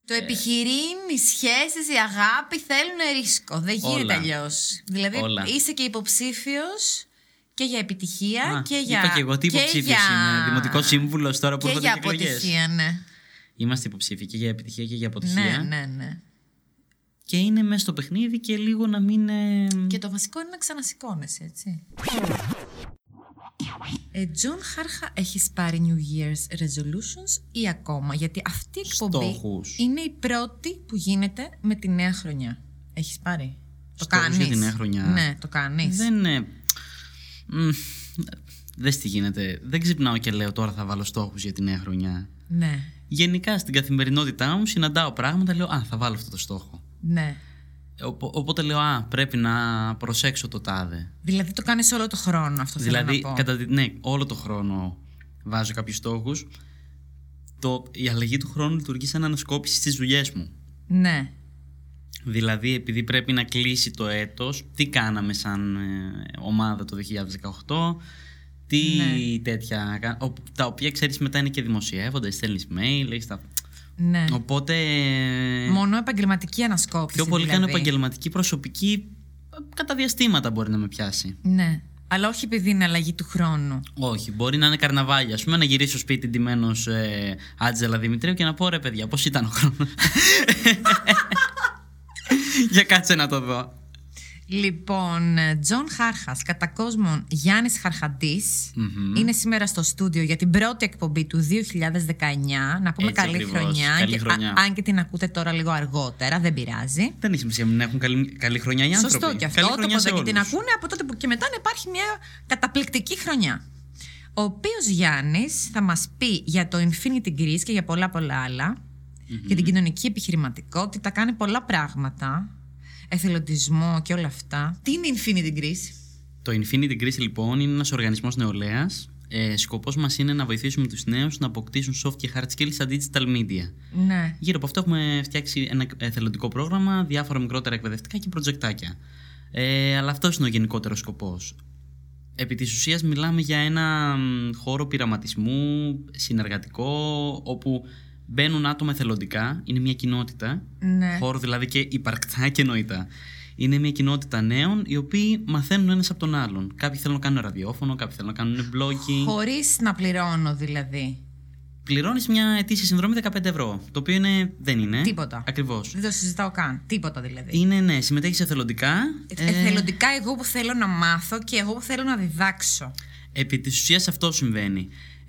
Το επιχειρήν, οι σχέσεις, η αγάπη θέλουν ρίσκο. Δεν γίνεται αλλιώς. Δηλαδή είσαι και υποψήφιος και για επιτυχία και για. Είπα και εγώ τι υποψήφιος είμαι. Δημοτικός σύμβουλος τώρα που έρχονται εκλογές. Και για αποτυχία, ναι. Είμαστε υποψήφοι και για επιτυχία και για αποτυχία. Ναι. Και είναι μέσα στο παιχνίδι και λίγο να μην. Και το βασικό είναι να ξανασηκώνεσαι, έτσι. Τζον Χάρχα, έχεις πάρει New Year's resolutions ή ακόμα? Γιατί αυτή η εκπομπή είναι η πρώτη που γίνεται με τη νέα χρονιά. Έχεις πάρει? Το κάνεις? Για τη νέα χρονιά. Ναι, το κάνεις. Δες τι γίνεται. Δεν ξυπνάω και λέω τώρα θα βάλω στόχους για τη νέα χρονιά. Ναι. Γενικά στην καθημερινότητά μου συναντάω πράγματα, λέω θα βάλω αυτό το στόχο. Ναι. Οπότε λέω πρέπει να προσέξω το τάδε. Δηλαδή το κάνεις όλο το χρόνο αυτό? Δηλαδή, θέλω να πω. ναι, όλο το χρόνο βάζω κάποιους στόχους. Η αλλαγή του χρόνου λειτουργεί σαν ανασκόπηση στις δουλειές μου. Ναι. Δηλαδή, επειδή πρέπει να κλείσει το έτος, τι κάναμε σαν ομάδα το 2018, τι τέτοια. Τα οποία ξέρεις μετά είναι και δημοσιεύονται, στέλνεις mail, έχεις τα. Ναι. Οπότε. Μόνο επαγγελματική ανασκόπηση. Πιο πολύ δηλαδή. κάνω επαγγελματική, προσωπική, κατά διαστήματα μπορεί να με πιάσει. Ναι. Αλλά όχι επειδή είναι αλλαγή του χρόνου. Όχι. Μπορεί να είναι καρναβάλι, ας πούμε, να γυρίσω σπίτι ντυμένος Άτζελα Δημητρίου και να πω ρε παιδιά, πώς ήταν ο χρόνος. Για κάτσε να το δω. Λοιπόν, Τζον Χάρχας, κατά κόσμον Γιάννης Χαρχαντής, είναι σήμερα στο στούντιο για την πρώτη εκπομπή του 2019. Να πούμε Έτσι, καλή ακριβώς. χρονιά. Καλή χρονιά. Αν και την ακούτε τώρα λίγο αργότερα, δεν πειράζει. Δεν έχει σημασία να έχουν καλή χρονιά οι άνθρωποι. Σωστό και αυτό. Οπότε και την ακούνε από τότε που και μετά να υπάρχει μια καταπληκτική χρονιά. Ο οποίος Γιάννης θα μας πει για το Infinity Greece και για πολλά άλλα. Για την κοινωνική επιχειρηματικότητα, κάνει πολλά πράγματα. Εθελοντισμό και όλα αυτά. Τι είναι Infinity Greece? Το Infinity Greece λοιπόν είναι ένας οργανισμός νεολαίας. Σκοπός μας είναι να βοηθήσουμε τους νέους να αποκτήσουν soft και hard skills στα digital media. Ναι. Γύρω από αυτό έχουμε φτιάξει ένα εθελοντικό πρόγραμμα, διάφορα μικρότερα εκπαιδευτικά και προτζεκτάκια. Αλλά αυτός είναι ο γενικότερος σκοπός. Επί της ουσίας μιλάμε για ένα χώρο πειραματισμού, συνεργατικό, όπου μπαίνουν άτομα εθελοντικά, είναι μια κοινότητα, χώρο δηλαδή και υπαρκτά και νοητά. Είναι μια κοινότητα νέων οι οποίοι μαθαίνουν ένας από τον άλλον. Κάποιοι θέλουν να κάνουν ραδιόφωνο, κάποιοι θέλουν να κάνουν blogging. Χωρίς να πληρώνω δηλαδή. Πληρώνεις μια ετήσια συνδρομή 15 ευρώ. Το οποίο δεν είναι. Τίποτα. Ακριβώς. Δεν το συζητάω καν. Τίποτα δηλαδή. Είναι, ναι, συμμετέχεις εθελοντικά. Εθελοντικά εγώ που θέλω να μάθω και εγώ που θέλω να διδάξω. Επί της ουσίας αυτό συμβαίνει.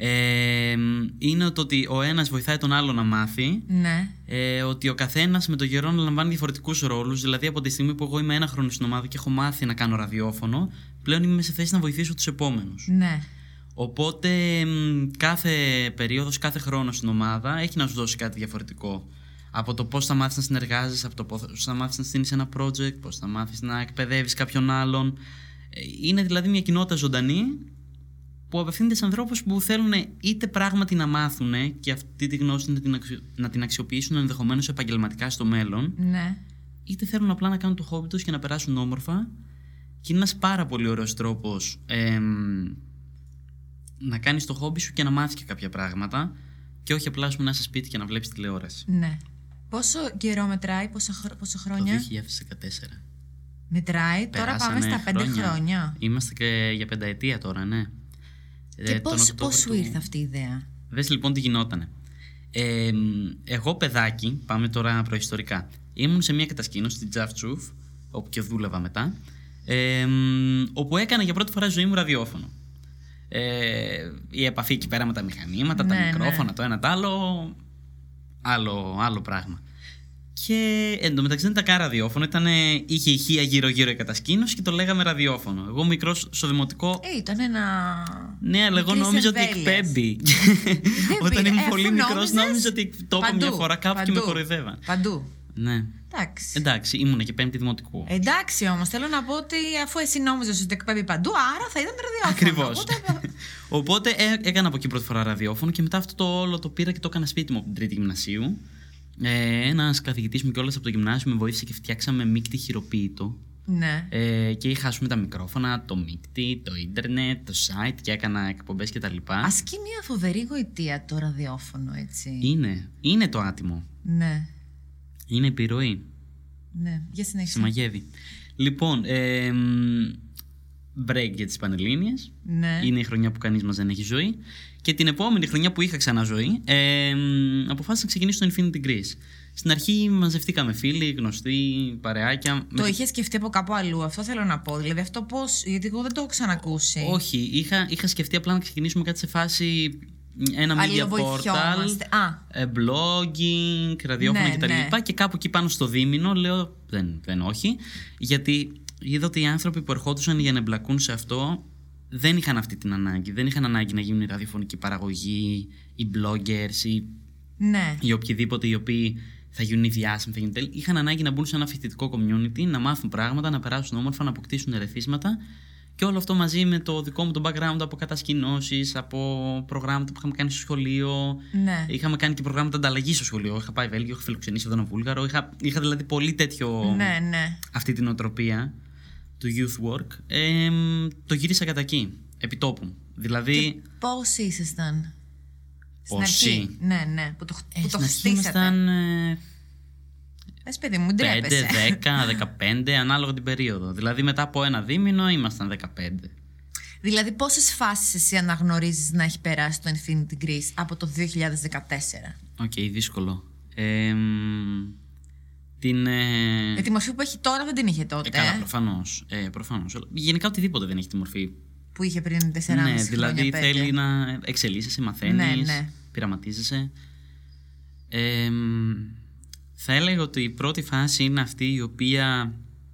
Είναι το ότι ο ένας βοηθάει τον άλλο να μάθει. Ναι. Ότι ο καθένας με το καιρό να λαμβάνει διαφορετικούς ρόλους. Δηλαδή, από τη στιγμή που εγώ είμαι ένα χρόνο στην ομάδα και έχω μάθει να κάνω ραδιόφωνο, πλέον είμαι σε θέση να βοηθήσω τους επόμενους. Ναι. Οπότε, κάθε περίοδος, κάθε χρόνο στην ομάδα έχει να σου δώσει κάτι διαφορετικό. Από το πώς θα μάθεις να συνεργάζεσαι, από το πώς θα μάθεις να στείλεις ένα project, πώς θα μάθεις να εκπαιδεύεις κάποιον άλλον. Είναι δηλαδή μια κοινότητα ζωντανή που απευθύνεται σε ανθρώπους που θέλουν είτε πράγματι να μάθουν και αυτή τη γνώση να την αξιοποιήσουν ενδεχομένως επαγγελματικά στο μέλλον, ναι, είτε θέλουν απλά να κάνουν το χόμπι τους και να περάσουν όμορφα. Και είναι ένας πάρα πολύ ωραίος τρόπος να κάνεις το χόμπι σου και να μάθεις και κάποια πράγματα, και όχι απλά να είσαι σπίτι και να βλέπεις τηλεόραση. Ναι. Πόσο καιρό μετράει, πόσα χρόνια? Το 2014. Μετράει, τώρα πάμε στα 5 χρόνια. Είμαστε και για 5ετία τώρα, ναι. Και πώς σου ήρθε αυτή η ιδέα? Δες λοιπόν τι γινότανε. Εγώ παιδάκι, πάμε τώρα προϊστορικά, ήμουν σε μια κατασκήνωση στην Τζαφτσούφ, όπου και δούλευα μετά, όπου έκανα για πρώτη φορά ζωή μου ραδιόφωνο. Η επαφή εκεί πέρα με τα μηχανήματα, τα μικρόφωνα, το ένα το άλλο πράγμα. Και εντωμεταξύ δεν ήταν καν ραδιόφωνο, είχε ηχεία γύρω-γύρω η κατασκήνωση και το λέγαμε ραδιόφωνο. Εγώ μικρός στο δημοτικό. Ήταν ένα. Ναι, αλλά εγώ νόμιζα ότι εκπέμπει. Όταν ήμουν πολύ μικρός, νόμιζα ότι το είπα μια φορά κάπου και με κοροϊδεύαν. Παντού. Ναι. Εντάξει, ήμουν και 5η δημοτικού. Εντάξει, όμως θέλω να πω ότι αφού εσύ νόμιζες ότι εκπέμπει παντού, άρα θα ήταν ραδιόφωνο. Ακριβώς. Οπότε έκανα από εκεί πρώτη φορά ραδιόφωνο και μετά αυτό το όλο το πήρα και το έκανα σπίτι μου από την 3η γυμνασίου. Ένας καθηγητής μου κιόλας από το γυμνάσιο με βοήθησε και φτιάξαμε μίκτη χειροποίητο. Ναι. Και είχα, ας πούμε, τα μικρόφωνα, το μίκτη, το ίντερνετ, το site και έκανα εκπομπές κτλ. Ασκεί μια φοβερή γοητεία το ραδιόφωνο, έτσι. Είναι το άτιμο. Ναι. Είναι επιρροή. Ναι, για συνέχεια. Συμμαγεύει. Λοιπόν, break για τις Πανελλήνιες. Ναι. Είναι η χρονιά που κανείς μας δεν έχει ζωή. Και την επόμενη χρονιά που είχα ξανά ζωή, αποφάσισα να ξεκινήσω το Infinity Greece. Στην αρχή μαζευτήκαμε φίλοι, γνωστοί, παρεάκια. Το είχε σκεφτεί από κάπου αλλού, αυτό θέλω να πω. Δηλαδή αυτό πώς, γιατί εγώ δεν το έχω ξανακούσει. Όχι, είχα σκεφτεί απλά να ξεκινήσουμε κάτι σε φάση ένα media portal, blogging, ραδιόφωνα κτλ. Ναι. Και κάπου εκεί πάνω στο δίμηνο λέω δεν όχι, γιατί είδα ότι οι άνθρωποι που ερχόντουσαν για να εμπλακούν σε αυτό δεν είχαν αυτή την ανάγκη. Δεν είχαν ανάγκη να γίνουν ραδιοφωνική παραγωγή, οι bloggers ή οποιοδήποτε οι οποίοι θα γίνουν διάσημοι, είχαν ανάγκη να μπουν σε ένα φοιτητικό community, να μάθουν πράγματα, να περάσουν όμορφα, να αποκτήσουν ερεθίσματα. Και όλο αυτό μαζί με το δικό μου το background από κατασκηνώσεις, από προγράμματα που είχαμε κάνει στο σχολείο. Ναι. Είχαμε κάνει και προγράμματα ανταλλαγή στο σχολείο. Είχα πάει Βέλγιο, είχα φιλοξενήσει εδώ ένα Βούλγαρο. Είχα δηλαδή πολύ τέτοιο. Ναι. Αυτή την οτροπία του youth work. Το γύρισα κατά εκεί, επί τόπου. Δηλαδή. Πόσοι ήσασταν? Πόσοι? Ναι. Που το χτίσατε. Ήμασταν. Πες παιδί μου, ντρέπεσαι. 5, 10, 15, ανάλογα την περίοδο. Δηλαδή μετά από ένα δίμηνο ήμασταν 15. Δηλαδή πόσες φάσεις εσύ αναγνωρίζεις να έχει περάσει το Infinity Greece από το 2014? Οκ, δύσκολο. Τη μορφή που έχει τώρα δεν την είχε τότε. Καλά, προφανώς. Γενικά οτιδήποτε δεν έχει τη μορφή που είχε πριν 4,5 χρόνια. Δηλαδή θέλει να εξελίσσεσαι, μαθαίνεις, πειραματίζεσαι. Θα έλεγα ότι η πρώτη φάση είναι αυτή η οποία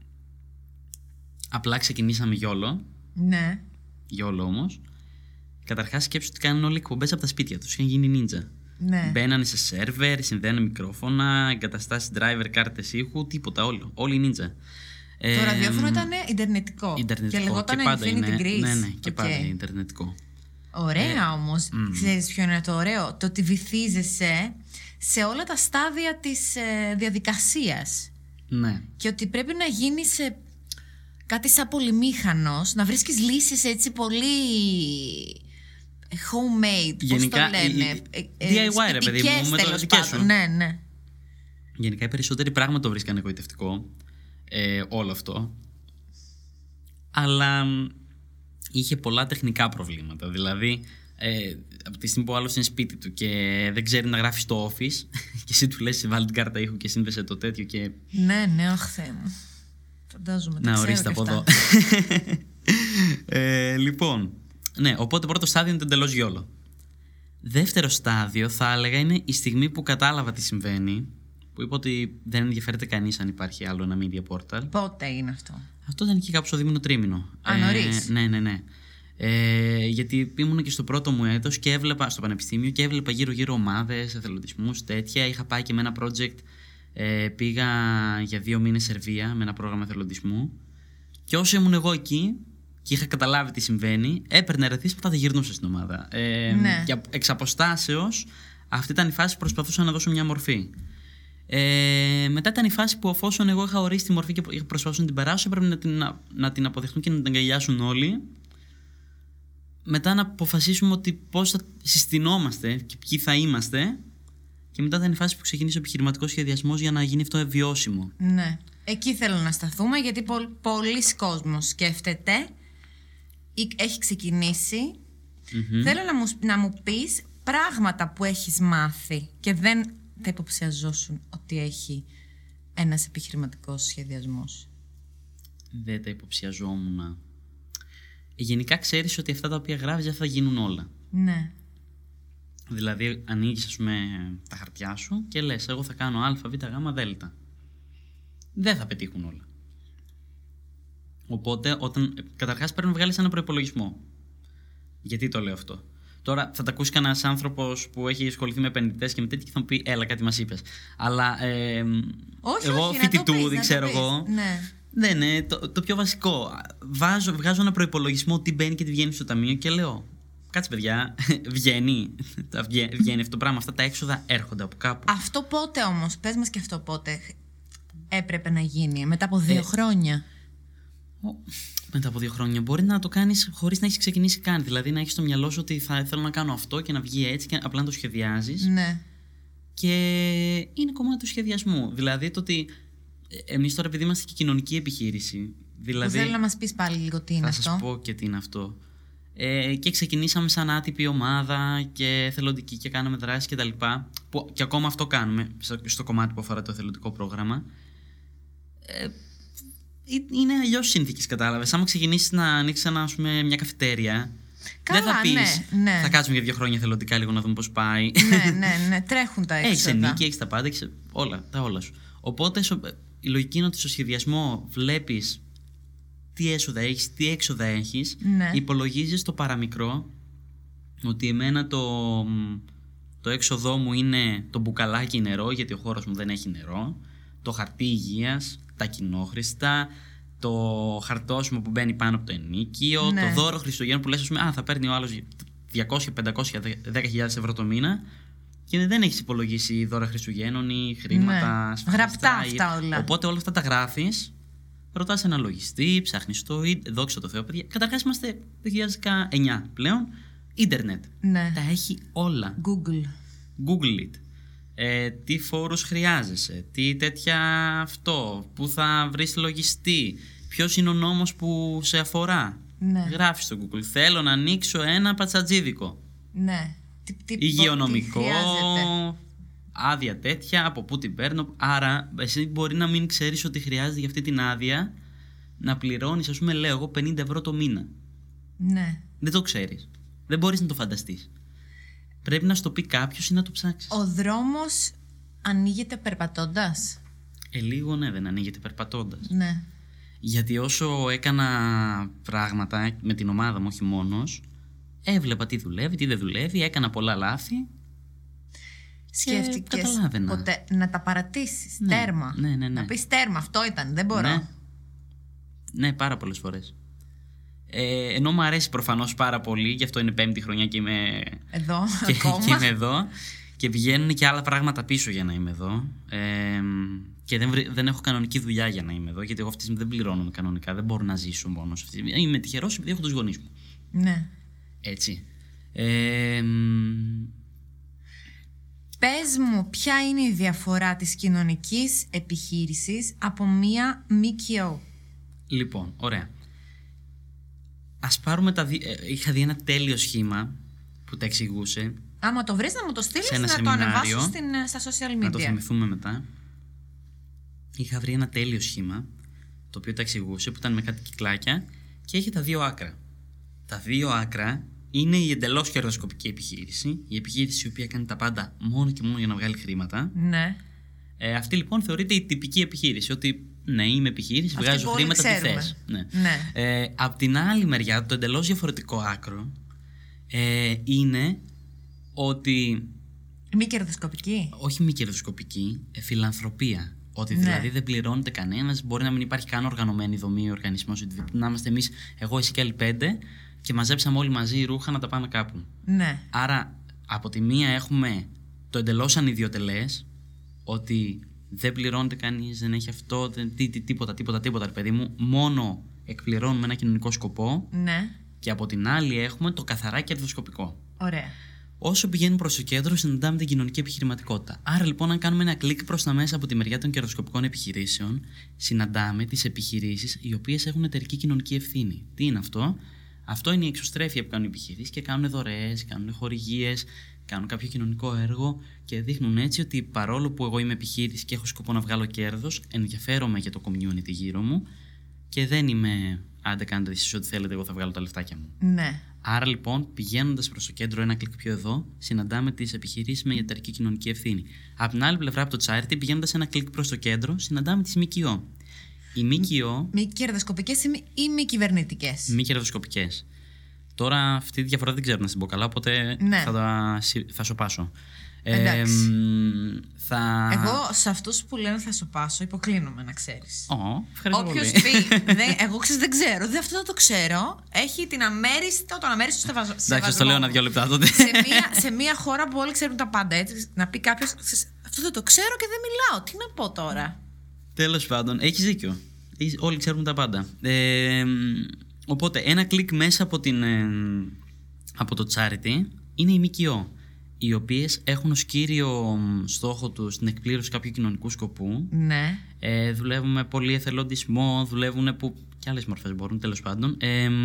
απλά ξεκινήσαμε γιόλο. Ναι. Γιόλο όμως. Καταρχάς σκέψου ότι κάνουν όλοι εκπομπές από τα σπίτια τους. Είχαν γίνει ninja. Ναι. Μπαίνανε σε σερβερ, συνδέανε μικρόφωνα, εγκαταστάσεις driver, κάρτες ήχου, τίποτα. Όλοι ninja. Το ραδιόφωνο ήταν ιντερνετικό. Και λεγόταν Infinity Greece. Ναι, και πάντα ιντερνετικό. Ωραία όμως. Ξέρεις ποιο είναι το ωραίο? Το ότι βυθίζεσαι σε όλα τα στάδια της διαδικασίας. Ναι. Και ότι πρέπει να γίνεις κάτι σαν πολυμήχανος, να βρίσκεις λύσεις έτσι πολύ homemade, γενικά, πώς το λένε, DIY ρε παιδί μου, με το δικές σου. Ναι. Γενικά οι περισσότεροι πράγματα το βρίσκαν εγωιτευτικό, όλο αυτό. Αλλά είχε πολλά τεχνικά προβλήματα. Δηλαδή, από τη στιγμή που ο άλλος είναι σπίτι του και δεν ξέρει να γράφει στο office και εσύ του λες βάλει την κάρτα ήχου και σύνδεσε το τέτοιο και... Ναι, αχ Θεέ μου. Φαντάζομαι, να ορίστε από εδώ. Λοιπόν, ναι, οπότε πρώτο στάδιο είναι το εντελώς γιόλο. Δεύτερο στάδιο θα έλεγα είναι η στιγμή που κατάλαβα τι συμβαίνει, που είπα ότι δεν ενδιαφέρεται κανείς αν υπάρχει άλλο ένα media portal. Πότε είναι αυτό? Αυτό ήταν και κάπου στο δίμηνο-τρίμηνο. Νωρίς. Ναι. Γιατί ήμουν και στο πρώτο μου έτος και έβλεπα στο πανεπιστήμιο και έβλεπα γύρω-γύρω ομάδες, εθελοντισμούς, τέτοια. Είχα πάει και με ένα project, πήγα για 2 μήνες Σερβία με ένα πρόγραμμα εθελοντισμού. Και όσο ήμουν εγώ εκεί και είχα καταλάβει τι συμβαίνει, έπαιρνε ερεθίσματα, δεν γυρνούσα στην ομάδα. Ναι. Και εξ αποστάσεως, αυτή ήταν η φάση που προσπαθούσα να δώσω μια μορφή. Μετά ήταν η φάση που εφόσον εγώ είχα ορίσει τη μορφή και προσπαθούσα να την περάσω, έπρεπε να την αποδεχτούν και να την αγκαλιάσουν όλοι. Μετά να αποφασίσουμε ότι πώς θα συστηνόμαστε και ποιοι θα είμαστε. Και μετά ήταν η φάση που ξεκίνησε ο επιχειρηματικός σχεδιασμός για να γίνει αυτό βιώσιμο. Ναι. Εκεί θέλω να σταθούμε, γιατί πολλοί κόσμος σκέφτεται ή έχει ξεκινήσει. Θέλω να μου πεις πράγματα που έχεις μάθει και δεν θα υποψιαζόσουν ότι έχει ένας επιχειρηματικός σχεδιασμός. Δεν τα υποψιαζόμουν. Γενικά ξέρεις ότι αυτά τα οποία γράφεις δεν θα γίνουν όλα. Ναι. Δηλαδή ανοίγεις ας πούμε τα χαρτιά σου και λες εγώ θα κάνω α, β, γ, δ. Δεν θα πετύχουν όλα. Οπότε καταρχάς πρέπει να βγάλεις ένα προϋπολογισμό. Γιατί το λέω αυτό? Τώρα θα τα ακούσει κανένας άνθρωπος που έχει ασχοληθεί με επενδυτές και με τέτοια και θα μου πει έλα κάτι μας είπες. Αλλά εγώ φοιτητού δεν ξέρω εγώ. Ναι, το πιο βασικό. Βγάζω ένα προϋπολογισμό τι μπαίνει και τι βγαίνει στο ταμείο και λέω κάτσε παιδιά, βγαίνει αυτό το πράγμα, αυτά τα έξοδα έρχονται από κάπου. Αυτό πότε όμως, πες μας και αυτό πότε έπρεπε να γίνει, μετά από 2 χρόνια? Μετά από 2 χρόνια μπορεί να το κάνεις χωρίς να έχεις ξεκινήσει καν. Δηλαδή να έχεις στο μυαλό σου ότι θα θέλω να κάνω αυτό και να βγει έτσι και απλά να το σχεδιάζεις. Ναι. Και είναι κομμάτι του σχεδιασμού. Δηλαδή το ότι εμείς τώρα, επειδή είμαστε και κοινωνική επιχείρηση. Δηλαδή, θέλω να μας πεις πάλι λίγο τι είναι αυτό. Θα σας πω και τι είναι αυτό. Και ξεκινήσαμε σαν άτυπη ομάδα και εθελοντική και κάναμε δράσεις κτλ. Και ακόμα αυτό κάνουμε στο κομμάτι που αφορά το εθελοντικό πρόγραμμα. Είναι αλλιώς συνθήκες, κατάλαβες. Άμα ξεκινήσεις να ανοίξεις μια καφετέρια. Καλά, δεν θα πεις, ναι. θα κάτσουμε για 2 χρόνια εθελοντικά λίγο να δούμε πώς πάει. Ναι, τρέχουν τα έξοδα. Έχεις ενίκη, έχεις τα πάντα, έχεις όλα σου. Οπότε η λογική είναι ότι στο σχεδιασμό βλέπεις τι έσοδα έχεις, τι έξοδα έχεις, ναι. Υπολογίζεις το παραμικρό, ότι εμένα το έξοδό μου είναι το μπουκαλάκι νερό, γιατί ο χώρος μου δεν έχει νερό, το χαρτί υγείας, τα κοινόχρηστα, το χαρτόσημο που μπαίνει πάνω από το ενίκιο, ναι. Το δώρο Χριστουγέννων που λες, θα παίρνει ο άλλος 200, 500, 10.000 ευρώ το μήνα και δεν έχεις υπολογίσει δώρα Χριστουγέννων ή χρήματα, ναι. Γραπτά αυτά όλα. Οπότε όλα αυτά τα γράφεις, ρωτάς ένα λογιστή, ψάχνεις το δόξα τω Θεώ, παιδιά. Καταρχάς είμαστε 2019 πλέον, ίντερνετ. Ναι. Τα έχει όλα. Google it. Τι φόρους χρειάζεσαι, τι τέτοια αυτό, πού θα βρεις λογιστή, ποιος είναι ο νόμος που σε αφορά. Ναι. Γράφεις στο Google, θέλω να ανοίξω ένα πατσατζίδικο. Ναι. Υγειονομικό, άδεια τέτοια, από πού την παίρνω. Άρα εσύ μπορεί να μην ξέρεις ότι χρειάζεται για αυτή την άδεια να πληρώνεις, ας πούμε, λέω εγώ 50 ευρώ το μήνα. Ναι. Δεν το ξέρεις. Δεν μπορείς να το φανταστείς. Πρέπει να σου το πει κάποιος ή να το ψάξεις. Ο δρόμος ανοίγεται περπατώντας. Λίγο ναι, δεν ανοίγεται περπατώντας. Ναι. Γιατί όσο έκανα πράγματα με την ομάδα μου, όχι μόνος, έβλεπα τι δουλεύει, τι δεν δουλεύει, έκανα πολλά λάθη. Σκέφτηκες ποτέ να τα παρατήσεις, ναι, τέρμα. Ναι. Να πεις τέρμα, αυτό ήταν, δεν μπορώ. Ναι, πάρα πολλές φορές. Ενώ μου αρέσει προφανώς πάρα πολύ, γι' αυτό είναι 5η χρονιά και είμαι εδώ, και είμαι εδώ, και πηγαίνουν και άλλα πράγματα πίσω για να είμαι εδώ, και δεν έχω κανονική δουλειά για να είμαι εδώ, γιατί εγώ αυτή τη στιγμή δεν πληρώνομαι κανονικά, δεν μπορώ να ζήσω μόνος. Είμαι τυχερός επειδή έχω τους γονείς μου. Ναι. Έτσι. Πες μου, ποια είναι η διαφορά της κοινωνικής επιχείρησης από μία ΜΚΟ? Λοιπόν, ωραία. Ας πάρουμε είχα δει ένα τέλειο σχήμα που τα εξηγούσε. Άμα το βρεις να μου το στείλεις, να σεμινάριο, το ανεβάσω στα social media. Να το θυμηθούμε μετά. Είχα βρει ένα τέλειο σχήμα, το οποίο τα εξηγούσε, που ήταν με κάτι κυκλάκια και έχει τα 2 άκρα. Τα 2 άκρα είναι η εντελώς κερδοσκοπική επιχείρηση, η επιχείρηση η οποία κάνει τα πάντα μόνο και μόνο για να βγάλει χρήματα. Ναι. Αυτή λοιπόν θεωρείται η τυπική επιχείρηση, ότι ναι, είμαι επιχείρηση, βγάζω χρήματα, τι θες. Ναι. Απ' την άλλη μεριά, το εντελώς διαφορετικό άκρο είναι ότι. Μη κερδοσκοπική. Όχι μη κερδοσκοπική, φιλανθρωπία. Ότι δηλαδή δεν πληρώνεται κανένας, μπορεί να μην υπάρχει καν οργανωμένη δομή ο οργανισμός, να είμαστε εμείς, εγώ, εσύ και άλλοι 5, και μαζέψαμε όλοι μαζί ρούχα να τα πάμε κάπου. Ναι. Άρα, από τη μία έχουμε το εντελώς ανιδιοτελές, ότι δεν πληρώνεται κανείς, δεν έχει αυτό, τίποτα, ρε παιδί μου, μόνο εκπληρώνουμε ένα κοινωνικό σκοπό. Ναι. Και από την άλλη έχουμε το καθαρά κερδοσκοπικό. Ωραία. Όσο πηγαίνουμε προς το κέντρο, συναντάμε την κοινωνική επιχειρηματικότητα. Άρα λοιπόν, αν κάνουμε ένα κλικ προς τα μέσα από τη μεριά των κερδοσκοπικών επιχειρήσεων, συναντάμε τις επιχειρήσεις οι οποίες έχουν εταιρική κοινωνική ευθύνη. Τι είναι αυτό? Αυτό είναι η εξωστρέφεια που κάνουν οι επιχειρήσεις και κάνουν δωρεές, κάνουν χορηγίες, κάνουν κάποιο κοινωνικό έργο και δείχνουν έτσι ότι παρόλο που εγώ είμαι επιχείρηση και έχω σκοπό να βγάλω κέρδος, ενδιαφέρομαι για το community γύρω μου και δεν είμαι άντε κάντε εσείς ό,τι θέλετε, εγώ θα βγάλω τα λεφτάκια μου. Ναι. Άρα λοιπόν, πηγαίνοντας προς το κέντρο, ένα κλικ πιο εδώ, συναντάμε τις επιχειρήσεις με εταιρική κοινωνική ευθύνη. Από την άλλη πλευρά, από το charity, πηγαίνοντας ένα κλικ προς το κέντρο, συναντάμε τις ΜΚΟ. Οι ΜΚΟ. Μη κερδοσκοπικές ή μη κυβερνητικές? Μη κερδοσκοπικές. Τώρα αυτή τη διαφορά δεν ξέρω να την πω καλά, οπότε ναι, θα σοπάσω. Εγώ σε αυτούς που λένε θα σοπάσω υποκλίνομαι, να ξέρεις. Ευχαριστώ πολύ. Όποιος πει εγώ δεν ξέρω, αυτό δεν το ξέρω, έχει τον αμέριστο σεβασμό. Εντάξει, το λέω ένα 2 λεπτά τότε. σε μια χώρα που όλοι ξέρουν τα πάντα, έτσι, να πει κάποιος αυτό δεν το ξέρω και δεν μιλάω, τι να πω τώρα? Τέλος πάντων, έχεις δίκιο. Όλοι ξέρουν τα πάντα. Οπότε ένα κλικ μέσα από το charity είναι η ΜΚΟ. οι οποίες έχουν ως κύριο στόχο τους την εκπλήρωση κάποιου κοινωνικού σκοπού. Ναι. Δουλεύουν με πολύ εθελοντισμό, δουλεύουν και άλλες μορφές μπορούν, τέλος πάντων.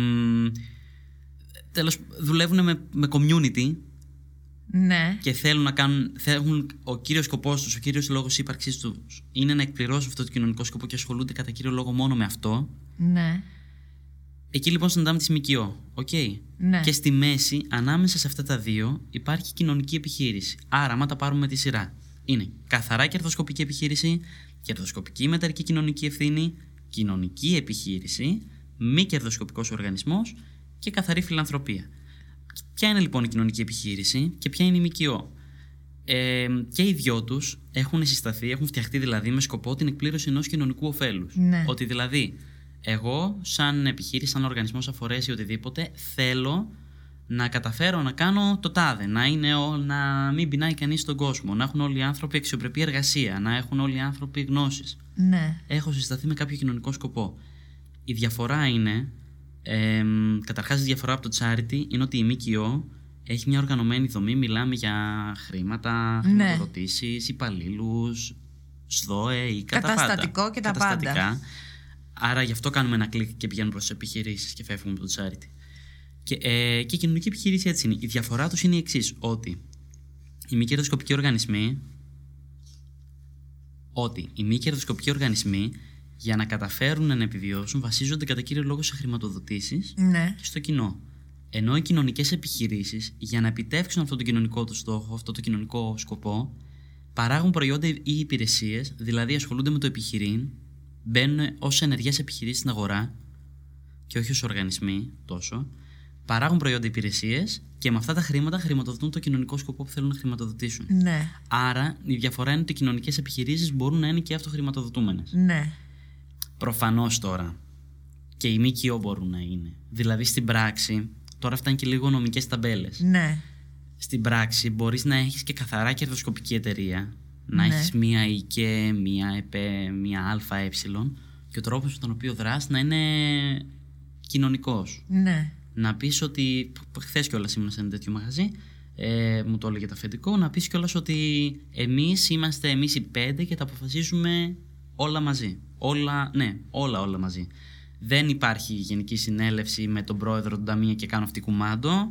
Δουλεύουν με community. Ναι. Και θέλουν να κάνουν. Ο κύριος σκοπός τους, ο κύριος λόγος ύπαρξής τους είναι να εκπληρώσουν αυτό το κοινωνικό σκοπό και ασχολούνται κατά κύριο λόγο μόνο με αυτό. Ναι. Εκεί λοιπόν συναντάμε τη ΜΚΟ. Okay. Ναι. Και στη μέση, ανάμεσα σε αυτά τα δύο, υπάρχει κοινωνική επιχείρηση. Άρα, άμα τα πάρουμε με τη σειρά, είναι καθαρά κερδοσκοπική επιχείρηση, κερδοσκοπική μεταρρική κοινωνική ευθύνη, κοινωνική επιχείρηση, μη κερδοσκοπικός οργανισμός και καθαρή φιλανθρωπία. Ποια είναι λοιπόν η κοινωνική επιχείρηση και ποια είναι η ΜΚΟ? Και οι δυο τους έχουν συσταθεί, έχουν φτιαχτεί δηλαδή με σκοπό την εκπλήρωση ενός κοινωνικού ωφέλους. Ναι. Ότι δηλαδή, εγώ, σαν επιχείρηση, σαν οργανισμός αφορές ή οτιδήποτε, θέλω να καταφέρω να κάνω το τάδε. Να μην πεινάει κανείς στον κόσμο. Να έχουν όλοι οι άνθρωποι αξιοπρεπή εργασία. Να έχουν όλοι οι άνθρωποι γνώσεις. Ναι. Έχω συσταθεί με κάποιο κοινωνικό σκοπό. Η διαφορά είναι. Καταρχάς, η διαφορά από το charity είναι ότι η ΜΚΟ έχει μια οργανωμένη δομή. Μιλάμε για χρήματα, χρηματοδοτήσεις, υπαλλήλους, ΣΔΟΕ ή καταστατικό και τα πάντα. Άρα γι' αυτό κάνουμε ένα κλικ και πηγαίνουμε προς τις επιχειρήσεις και φεύγουμε από το charity. Και η κοινωνική επιχείρηση έτσι είναι. Η διαφορά τους είναι η εξής, ότι οι μη κερδοσκοπικοί οργανισμοί για να καταφέρουν να επιβιώσουν βασίζονται κατά κύριο λόγο σε χρηματοδοτήσεις και στο κοινό. Ενώ οι κοινωνικές επιχειρήσεις για να επιτεύξουν αυτό το κοινωνικό του στόχο, αυτό το κοινωνικό σκοπό, παράγουν προϊόντα ή υπηρεσίες, δηλαδή ασχολούνται με το επιχειρήν, μπαίνουν ως ενεργές επιχειρήσεις στην αγορά και όχι ως οργανισμοί τόσο, παράγουν προϊόντα υπηρεσίες και με αυτά τα χρήματα χρηματοδοτούν το κοινωνικό σκοπό που θέλουν να χρηματοδοτήσουν. Ναι. Άρα η διαφορά είναι ότι οι κοινωνικές επιχειρήσεις μπορούν να είναι και αυτοχρηματοδοτούμενες. Ναι. Προφανώς τώρα και οι ΜΚΟ μπορούν να είναι. Δηλαδή στην πράξη, τώρα αυτά είναι και λίγο νομικές ταμπέλες. Ναι. Στην πράξη μπορείς να έχεις και καθαρά κερδοσκοπική εταιρεία, να έχεις μία ΙΚΕ, μία ΕΠΕ, μία ΑΕ και ο τρόπος με τον οποίο δράς να είναι κοινωνικός. Ναι. Να πεις ότι. Χθες κιόλας ήμουν σε ένα τέτοιο μαγαζί, μου το έλεγε το αφεντικό, να πεις κιόλας ότι εμείς είμαστε εμείς οι 5 και τα αποφασίζουμε όλα μαζί. Όλα μαζί. Δεν υπάρχει γενική συνέλευση με τον πρόεδρο του ταμείου και κάνω αυτή κουμάντο.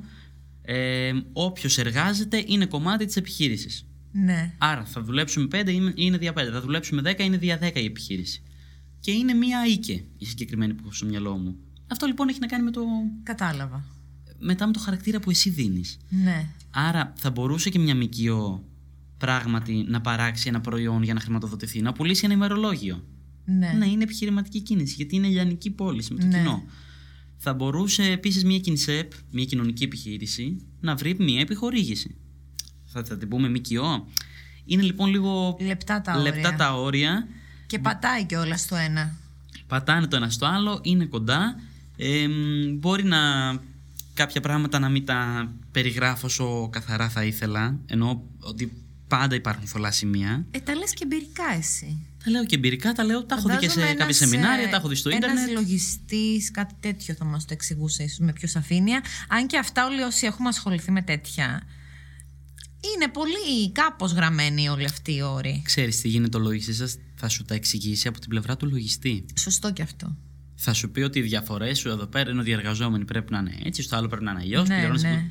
Όποιος εργάζεται είναι κομμάτι της επιχείρησης. Ναι. Άρα θα δουλέψουμε 5 είναι δια 5, θα δουλέψουμε 10 είναι δια 10 η επιχείρηση. Και είναι μία ΙΚΕ η συγκεκριμένη που έχω στο μυαλό μου. Αυτό λοιπόν έχει να κάνει με το. Κατάλαβα. Μετά με το χαρακτήρα που εσύ δίνεις. Ναι. Άρα θα μπορούσε και μια ΜΚΟ πράγματι να παράξει ένα προϊόν για να χρηματοδοτηθεί, να πουλήσει ένα ημερολόγιο. Ναι. Να είναι επιχειρηματική κίνηση, γιατί είναι λιανική πώληση με το κοινό. Θα μπορούσε επίσης μια ΚΙΝΣΕΠ, μια κοινωνική επιχείρηση, να βρει μια επιχορήγηση. Θα την πούμε ΜΚΟ. Είναι λοιπόν λίγο λεπτά τα όρια. Και πατάει κιόλας στο ένα. Πατάνε το ένα στο άλλο, είναι κοντά. Μπορεί να κάποια πράγματα να μην τα περιγράφω όσο καθαρά θα ήθελα, ενώ ότι πάντα υπάρχουν θολά σημεία. Τα λες και εμπειρικά εσύ. Τα λέω και εμπειρικά, τα έχω δει και σε κάποια σεμινάρια, τα έχω δει στο ίντερνετ. Ένας λογιστής, κάτι τέτοιο θα μας το εξηγούσε ίσως με πιο σαφήνεια. Αν και αυτά όλοι όσοι έχουμε ασχοληθεί με τέτοια, είναι πολύ κάπως γραμμένοι όλοι αυτοί οι όροι. Ξέρεις τι γίνεται, ο λογιστής σας θα σου τα εξηγήσει από την πλευρά του λογιστή. Σωστό και αυτό. Θα σου πει ότι οι διαφορές σου εδώ πέρα είναι ότι οι εργαζόμενοι πρέπει να είναι έτσι, στο άλλο πρέπει να είναι αλλιώς. Ναι.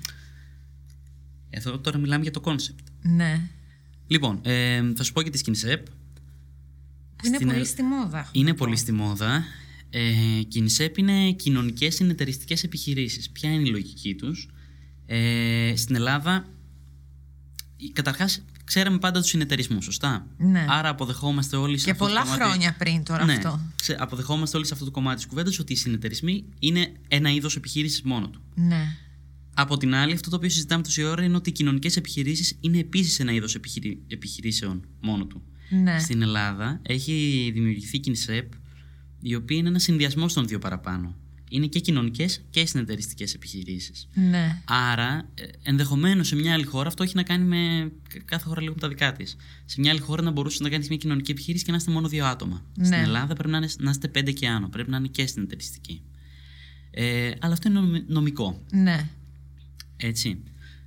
Εδώ τώρα μιλάμε για το κόνσεπτ. Ναι. Λοιπόν, θα σου πω και τη ΚΙΝΣΕΠ. Είναι πολύ στη μόδα. Είναι πολύ στη μόδα. ΚΙΝΣΕΠ είναι κοινωνικές συνεταιριστικές επιχειρήσεις. Ποια είναι η λογική τους? Στην Ελλάδα, καταρχάς, ξέραμε πάντα τους συνεταιρισμούς, σωστά. Ναι. Άρα αποδεχόμαστε όλοι σε και αυτό πολλά το κομμάτι, χρόνια πριν τώρα αυτό. Αποδεχόμαστε όλοι σε αυτό το κομμάτι της κουβέντας ότι οι συνεταιρισμοί είναι ένα είδος επιχείρησης μόνο του. Ναι. Από την άλλη, αυτό το οποίο συζητάμε τόση ώρα είναι ότι οι κοινωνικές επιχειρήσεις είναι επίσης ένα είδος επιχειρήσεων μόνο του. Ναι. Στην Ελλάδα έχει δημιουργηθεί ΚΙΝΣΕΠ, η οποία είναι ένα συνδυασμός των δύο παραπάνω. Είναι και κοινωνικές και συνεταιριστικές επιχειρήσεις. Ναι. Άρα, ενδεχομένως σε μια άλλη χώρα, αυτό έχει να κάνει με. Κάθε χώρα λίγο τα δικά της. Σε μια άλλη χώρα να μπορούσε να κάνει μια κοινωνική επιχείρηση και να είστε μόνο 2 άτομα. Ναι. Στην Ελλάδα πρέπει να είστε 5 και άνω. Πρέπει να είναι και συνεταιριστική. Αλλά αυτό είναι νομικό. Ναι. Έτσι.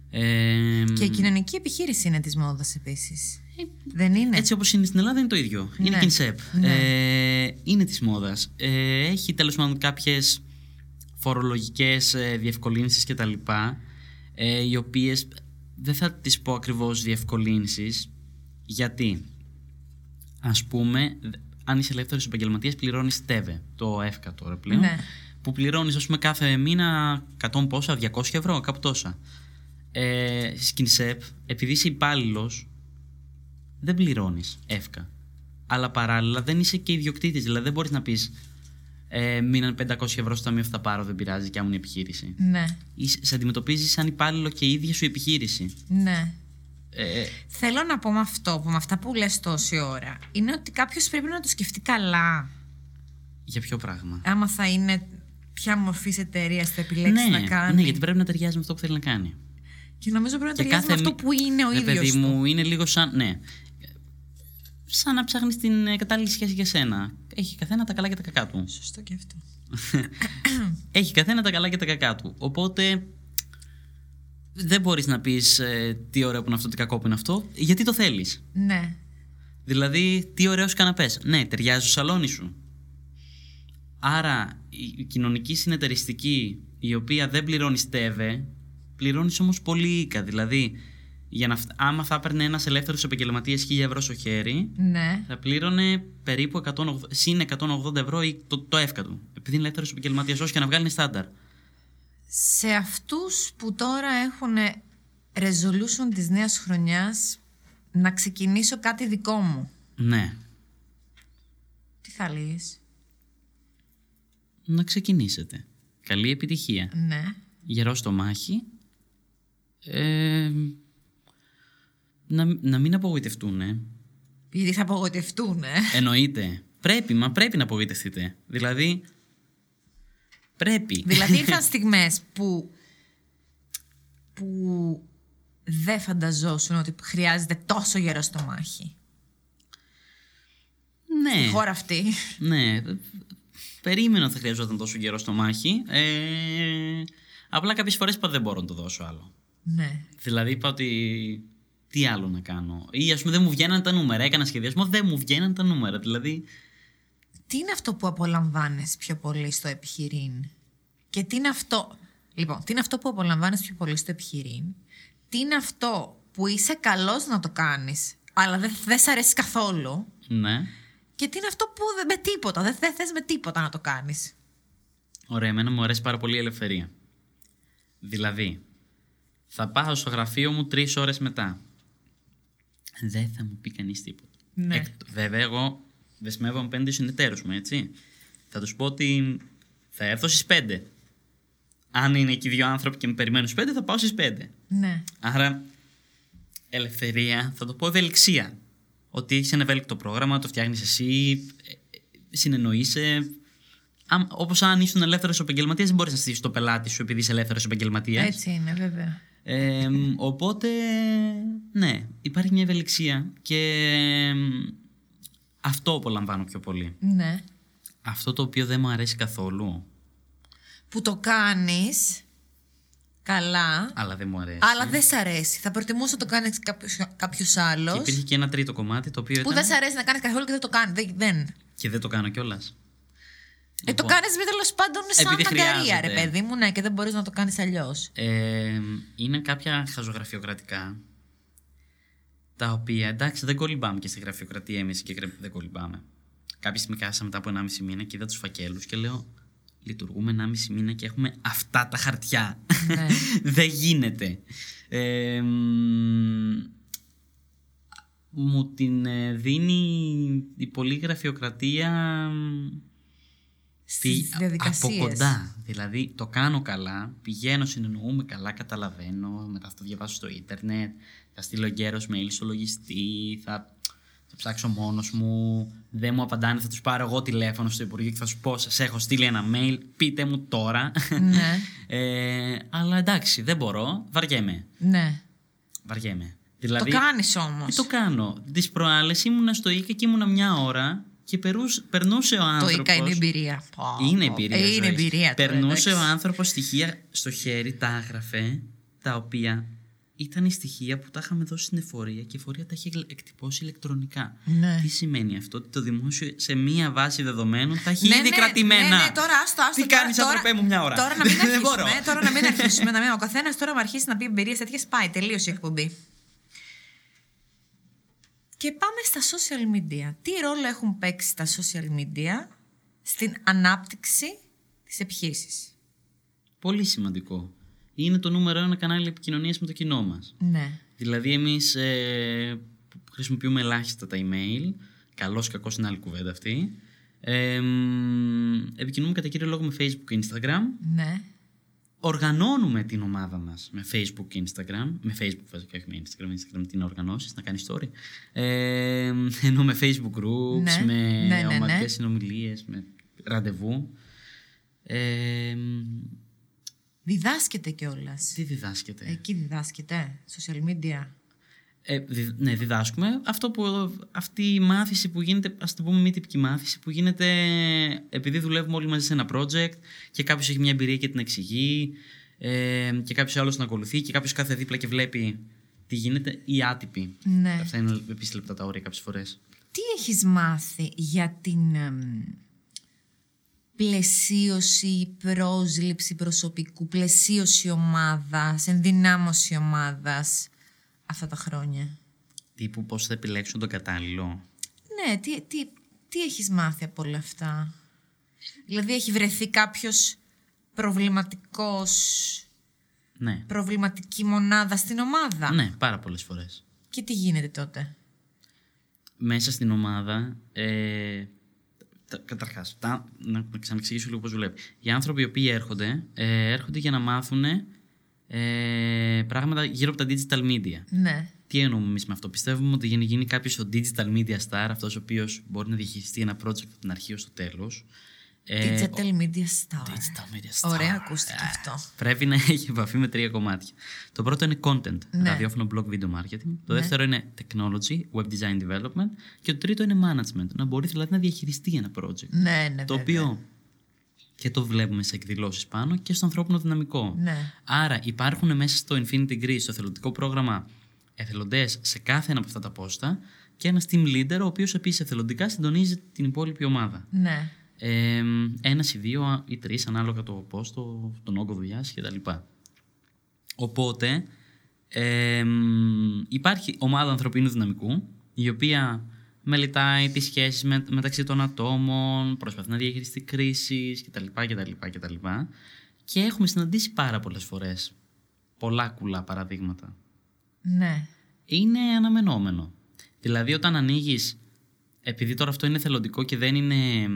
Και η κοινωνική επιχείρηση είναι της μόδας επίσης. Δεν είναι? Έτσι όπως είναι στην Ελλάδα είναι το ίδιο. Ναι. Είναι κινσέπ. Ναι. Είναι της μόδας. Έχει τέλος πάντων κάποιες φορολογικές διευκολύνσεις κτλ. Οι οποίες δεν θα τις πω ακριβώς διευκολύνσεις. Γιατί, ας πούμε, αν είσαι ελεύθερος επαγγελματίας, πληρώνεις ΤΕΒΕ, το ΕΦΚΑ τώρα πλέον. Ναι. Που πληρώνεις, ας πούμε, κάθε μήνα 100 πόσα, 200 ευρώ, κάπου τόσα. Σκινσέπ, επειδή είσαι υπάλληλος, δεν πληρώνεις ΕΦΚΑ. Αλλά παράλληλα δεν είσαι και ιδιοκτήτης. Δηλαδή δεν μπορείς να πεις μείναν 500 ευρώ στο ταμείο, θα πάρω, δεν πειράζει, και άμουν η επιχείρηση. Ναι. Σε αντιμετωπίζεις σαν υπάλληλο και η ίδια σου επιχείρηση. Ναι. Θέλω να πω με αυτό, με αυτά που λες τόση ώρα, είναι ότι κάποιος πρέπει να το σκεφτεί καλά. Για ποιο πράγμα? Άμα θα είναι, ποια μορφή εταιρεία θα επιλέξει να κάνει. Ναι, γιατί πρέπει να ταιριάζει με αυτό που θέλει να κάνει. Και νομίζω πρέπει να ταιριάζει με αυτό που είναι ο ίδιος. Παιδί του. μου, είναι λίγο σαν. Ναι. Σαν να ψάχνεις την κατάλληλη σχέση για σένα. Έχει καθένα τα καλά και τα κακά του. Σωστό και αυτό. Έχει καθένα τα καλά και τα κακά του. Οπότε δεν μπορείς να πεις τι ωραίο που είναι αυτό, τι κακό που είναι αυτό, γιατί το θέλεις. Ναι. Δηλαδή, τι ωραίος καναπές. Ναι, ταιριάζει στο σαλόνι σου. Άρα, η κοινωνική συνεταιριστική, η οποία δεν πληρώνει ΤΕΒΕ, πληρώνει όμως πολύ οίκα. Δηλαδή, άμα θα έπαιρνε ένας ελεύθερος επαγγελματίας 1.000 ευρώ στο χέρι, Ναι. θα πλήρωνε περίπου συν 180 ευρώ το εύκα του. Επειδή είναι ελεύθερος επαγγελματίας, όσο και να βγάλει είναι στάνταρ. Σε αυτούς που τώρα έχουν resolution της νέας χρονιάς να ξεκινήσω κάτι δικό μου, Ναι. τι θα λες? Να ξεκινήσετε. Καλή επιτυχία. Ναι. Γερό στο μάχη. Να μην απογοητευτούν. Γιατί θα απογοητευτούν, Εννοείται. Πρέπει να απογοητευτείτε. Δηλαδή, πρέπει. Δηλαδή ήρθαν στιγμές που δεν φανταζόσουν ότι χρειάζεται τόσο γερό στο μάχη. Ναι. Στη χώρα αυτή. Ναι. Περίμενα ότι θα χρειαζόταν τόσο καιρό στο μάχη. Απλά κάποιες φορές είπα δεν μπορώ να το δώσω άλλο. Ναι. Δηλαδή είπα ότι τι άλλο να κάνω. Ή ας πούμε δεν μου βγαίναν τα νούμερα. Έκανα σχεδιασμό, δεν μου βγαίναν τα νούμερα. Δηλαδή. Τι είναι αυτό που απολαμβάνεις πιο πολύ στο επιχειρήν? Και τι είναι αυτό? Λοιπόν, τι είναι αυτό που απολαμβάνεις πιο πολύ στο επιχειρήν? Τι είναι αυτό που είσαι καλός να το κάνεις, αλλά δεν σ' αρέσει καθόλου? Ναι. Και τι είναι αυτό που με τίποτα, δεν θες με τίποτα να το κάνεις? Ωραία, εμένα μου αρέσει πάρα πολύ η ελευθερία. Δηλαδή, θα πάω στο γραφείο μου 3 ώρες μετά. Δεν θα μου πει κανείς τίποτα. Ναι. Βέβαια, εγώ δεσμεύομαι απέναντι στους συνεταίρους μου, έτσι. Θα τους πω ότι θα έρθω στις 5. Αν είναι εκεί 2 άνθρωποι και με περιμένουν στις 5, θα πάω στις 5. Ναι. Άρα, ελευθερία, θα το πω ευελιξία. Ότι έχεις ένα ευέλικτο πρόγραμμα, το φτιάχνεις εσύ, συνεννοείσαι. Όπως αν ήσουν ελεύθερος επαγγελματίας, δεν μπορείς να στήσεις το πελάτη σου επειδή είσαι ελεύθερος επαγγελματίας. Έτσι είναι, βέβαια. Οπότε, ναι, υπάρχει μια ευελιξία και αυτό απολαμβάνω πιο πολύ. Ναι. Αυτό το οποίο δεν μου αρέσει καθόλου. Που το κάνεις καλά, Αλλά δεν μου αρέσει. αλλά δεν σ' αρέσει. Θα προτιμούσα να το κάνεις κάποιος άλλος. Και υπήρχε και ένα τρίτο κομμάτι το οποίο Που ήταν. δεν σ' αρέσει να κάνεις καθόλου και δεν το κάνει. Δεν. Και δεν το κάνω κιόλας. Το κάνεις με τέλος πάντων σαν επειδή αγκαρία, ρε χρειάζεται. παιδί μου, ναι, και δεν μπορείς να το κάνεις αλλιώς. Είναι κάποια χαζογραφειοκρατικά τα οποία εντάξει δεν κολυμπάμε και στη γραφειοκρατία εμείς και δεν κολυμπάμε. Κάποια στιγμή κάσα μετά από 1,5 μήνα και είδα τους φακέλους και λέω λειτουργούμε 1,5 μήνα και έχουμε αυτά τα χαρτιά. Ναι. Δεν γίνεται. Μου την δίνει η πολλή γραφειοκρατία Στις διαδικασίες. από κοντά. Δηλαδή το κάνω καλά, πηγαίνω, συνεννοούμε καλά, καταλαβαίνω, μετά θα το διαβάσω στο ίντερνετ, θα στείλω γέρος mail στο λογιστή, θα ψάξω μόνος μου, δεν μου απαντάνε, θα τους πάρω εγώ τηλέφωνο στο Υπουργείο και θα σου πω σας έχω στείλει ένα mail, πείτε μου τώρα. Ναι. Αλλά εντάξει, δεν μπορώ, βαριέμαι. Ναι. Βαριέμαι. Δηλαδή, Το κάνεις όμως. το κάνω. Τις προάλλες ήμουνα στο ΙΚΑ και ήμουνα 1 ώρα και περνούσε ο άνθρωπος. Το ΙΚΑ είναι εμπειρία. Είναι εμπειρία. Είναι ζωής. εμπειρία. Τώρα, Περνούσε εντάξει. ο άνθρωπος στοιχεία στο χέρι, τα έγραφε, τα οποία ήταν η στοιχεία που τα είχαμε δώσει στην εφορία και η εφορία τα είχε εκτυπώσει ηλεκτρονικά. Ναι. Τι σημαίνει αυτό? Ότι το δημόσιο σε μία βάση δεδομένων τα έχει Ναι, ήδη ναι, κρατημένα. Ναι, τώρα άστο. Τι κάνεις, άνθρωπέ μου, μια ώρα. Τώρα να μην αρχίσουμε. Ο καθένας τώρα με αρχίσει να πει εμπειρίες τέτοιες, πάει. Τελείωσε η εκπομπή. Και πάμε στα social media. Τι ρόλο έχουν παίξει τα social media στην ανάπτυξη της επιχείρησης? Πολύ σημαντικό. Είναι το νούμερο 1 κανάλι επικοινωνίας με το κοινό μας. Ναι. Δηλαδή, εμείς χρησιμοποιούμε ελάχιστα τα email. Καλώς ή κακώς είναι άλλη κουβέντα αυτή. Επικοινωνούμε κατά κύριο λόγο με Facebook και Instagram. Ναι. Οργανώνουμε την ομάδα μας με Facebook και Instagram. Με Facebook βασικά, όχι με Instagram. Instagram την οργανώσεις, να κάνει story. Ενώ με Facebook groups, με ομαδικές συνομιλίες, με ραντεβού. Διδάσκεται κιόλας. Τι διδάσκεται? Εκεί διδάσκεται. Social media. Ναι, διδάσκουμε. Αυτή η μάθηση που γίνεται, ας το πούμε μη τυπική μάθηση, που γίνεται επειδή δουλεύουμε όλοι μαζί σε ένα project και κάποιος έχει μια εμπειρία και την εξηγεί και κάποιος άλλος την ακολουθεί και κάποιος κάθε δίπλα και βλέπει τι γίνεται, ή άτυπη. Ναι. Αυτά είναι επίσης λεπτά τα όρια κάποιες φορές. Τι έχεις μάθει για την πλαισίωση, πρόσληψη προσωπικού, πλαισίωση ομάδας, ενδυνάμωση ομάδας αυτά τα χρόνια? Τύπου πώς θα επιλέξουν τον κατάλληλο. Ναι, τι έχεις μάθει από όλα αυτά? Δηλαδή έχει βρεθεί κάποιος προβληματική μονάδα στην ομάδα? Ναι, πάρα πολλές φορές. Και τι γίνεται τότε? Μέσα στην ομάδα, καταρχάς, να ξαναεξηγήσω λίγο πώς δουλεύει. Οι άνθρωποι οι οποίοι έρχονται για να μάθουν πράγματα γύρω από τα digital media. Ναι. Τι εννοούμε εμείς με αυτό? Πιστεύουμε ότι για να γίνει κάποιος ο digital media star, αυτός ο οποίος μπορεί να διαχειριστεί ένα project από την αρχή ως το τέλος. Digital media star. Digital media star. Ωραία, ακούστηκε αυτό. Πρέπει να έχει επαφή με 3 κομμάτια. Το πρώτο είναι content, Ναι. ραδιόφωνο, blog, video marketing. Το δεύτερο είναι technology, web design development. Και το τρίτο είναι management, να μπορεί δηλαδή να διαχειριστεί ένα project. Ναι, το οποίο και το βλέπουμε σε εκδηλώσεις πάνω και στο ανθρώπινο δυναμικό. Ναι. Άρα υπάρχουν μέσα στο Infinity Greece, στο εθελοντικό πρόγραμμα, εθελοντές σε κάθε ένα από αυτά τα πόστα και ένας team leader, ο οποίος επίσης εθελοντικά συντονίζει την υπόλοιπη ομάδα. Ναι. Ένας ή 2 ή 3 ανάλογα το πόστο, τον όγκο δουλειάς κτλ. Οπότε υπάρχει ομάδα ανθρωπίνου δυναμικού, η οποία μελετάει τις σχέσεις μεταξύ των ατόμων, προσπαθεί να διαχειριστεί κρίσεις κτλ. Και έχουμε συναντήσει πάρα πολλές φορές πολλά κουλά παραδείγματα. Ναι. Είναι αναμενόμενο. Δηλαδή όταν ανοίγεις, επειδή τώρα αυτό είναι εθελοντικό και δεν είναι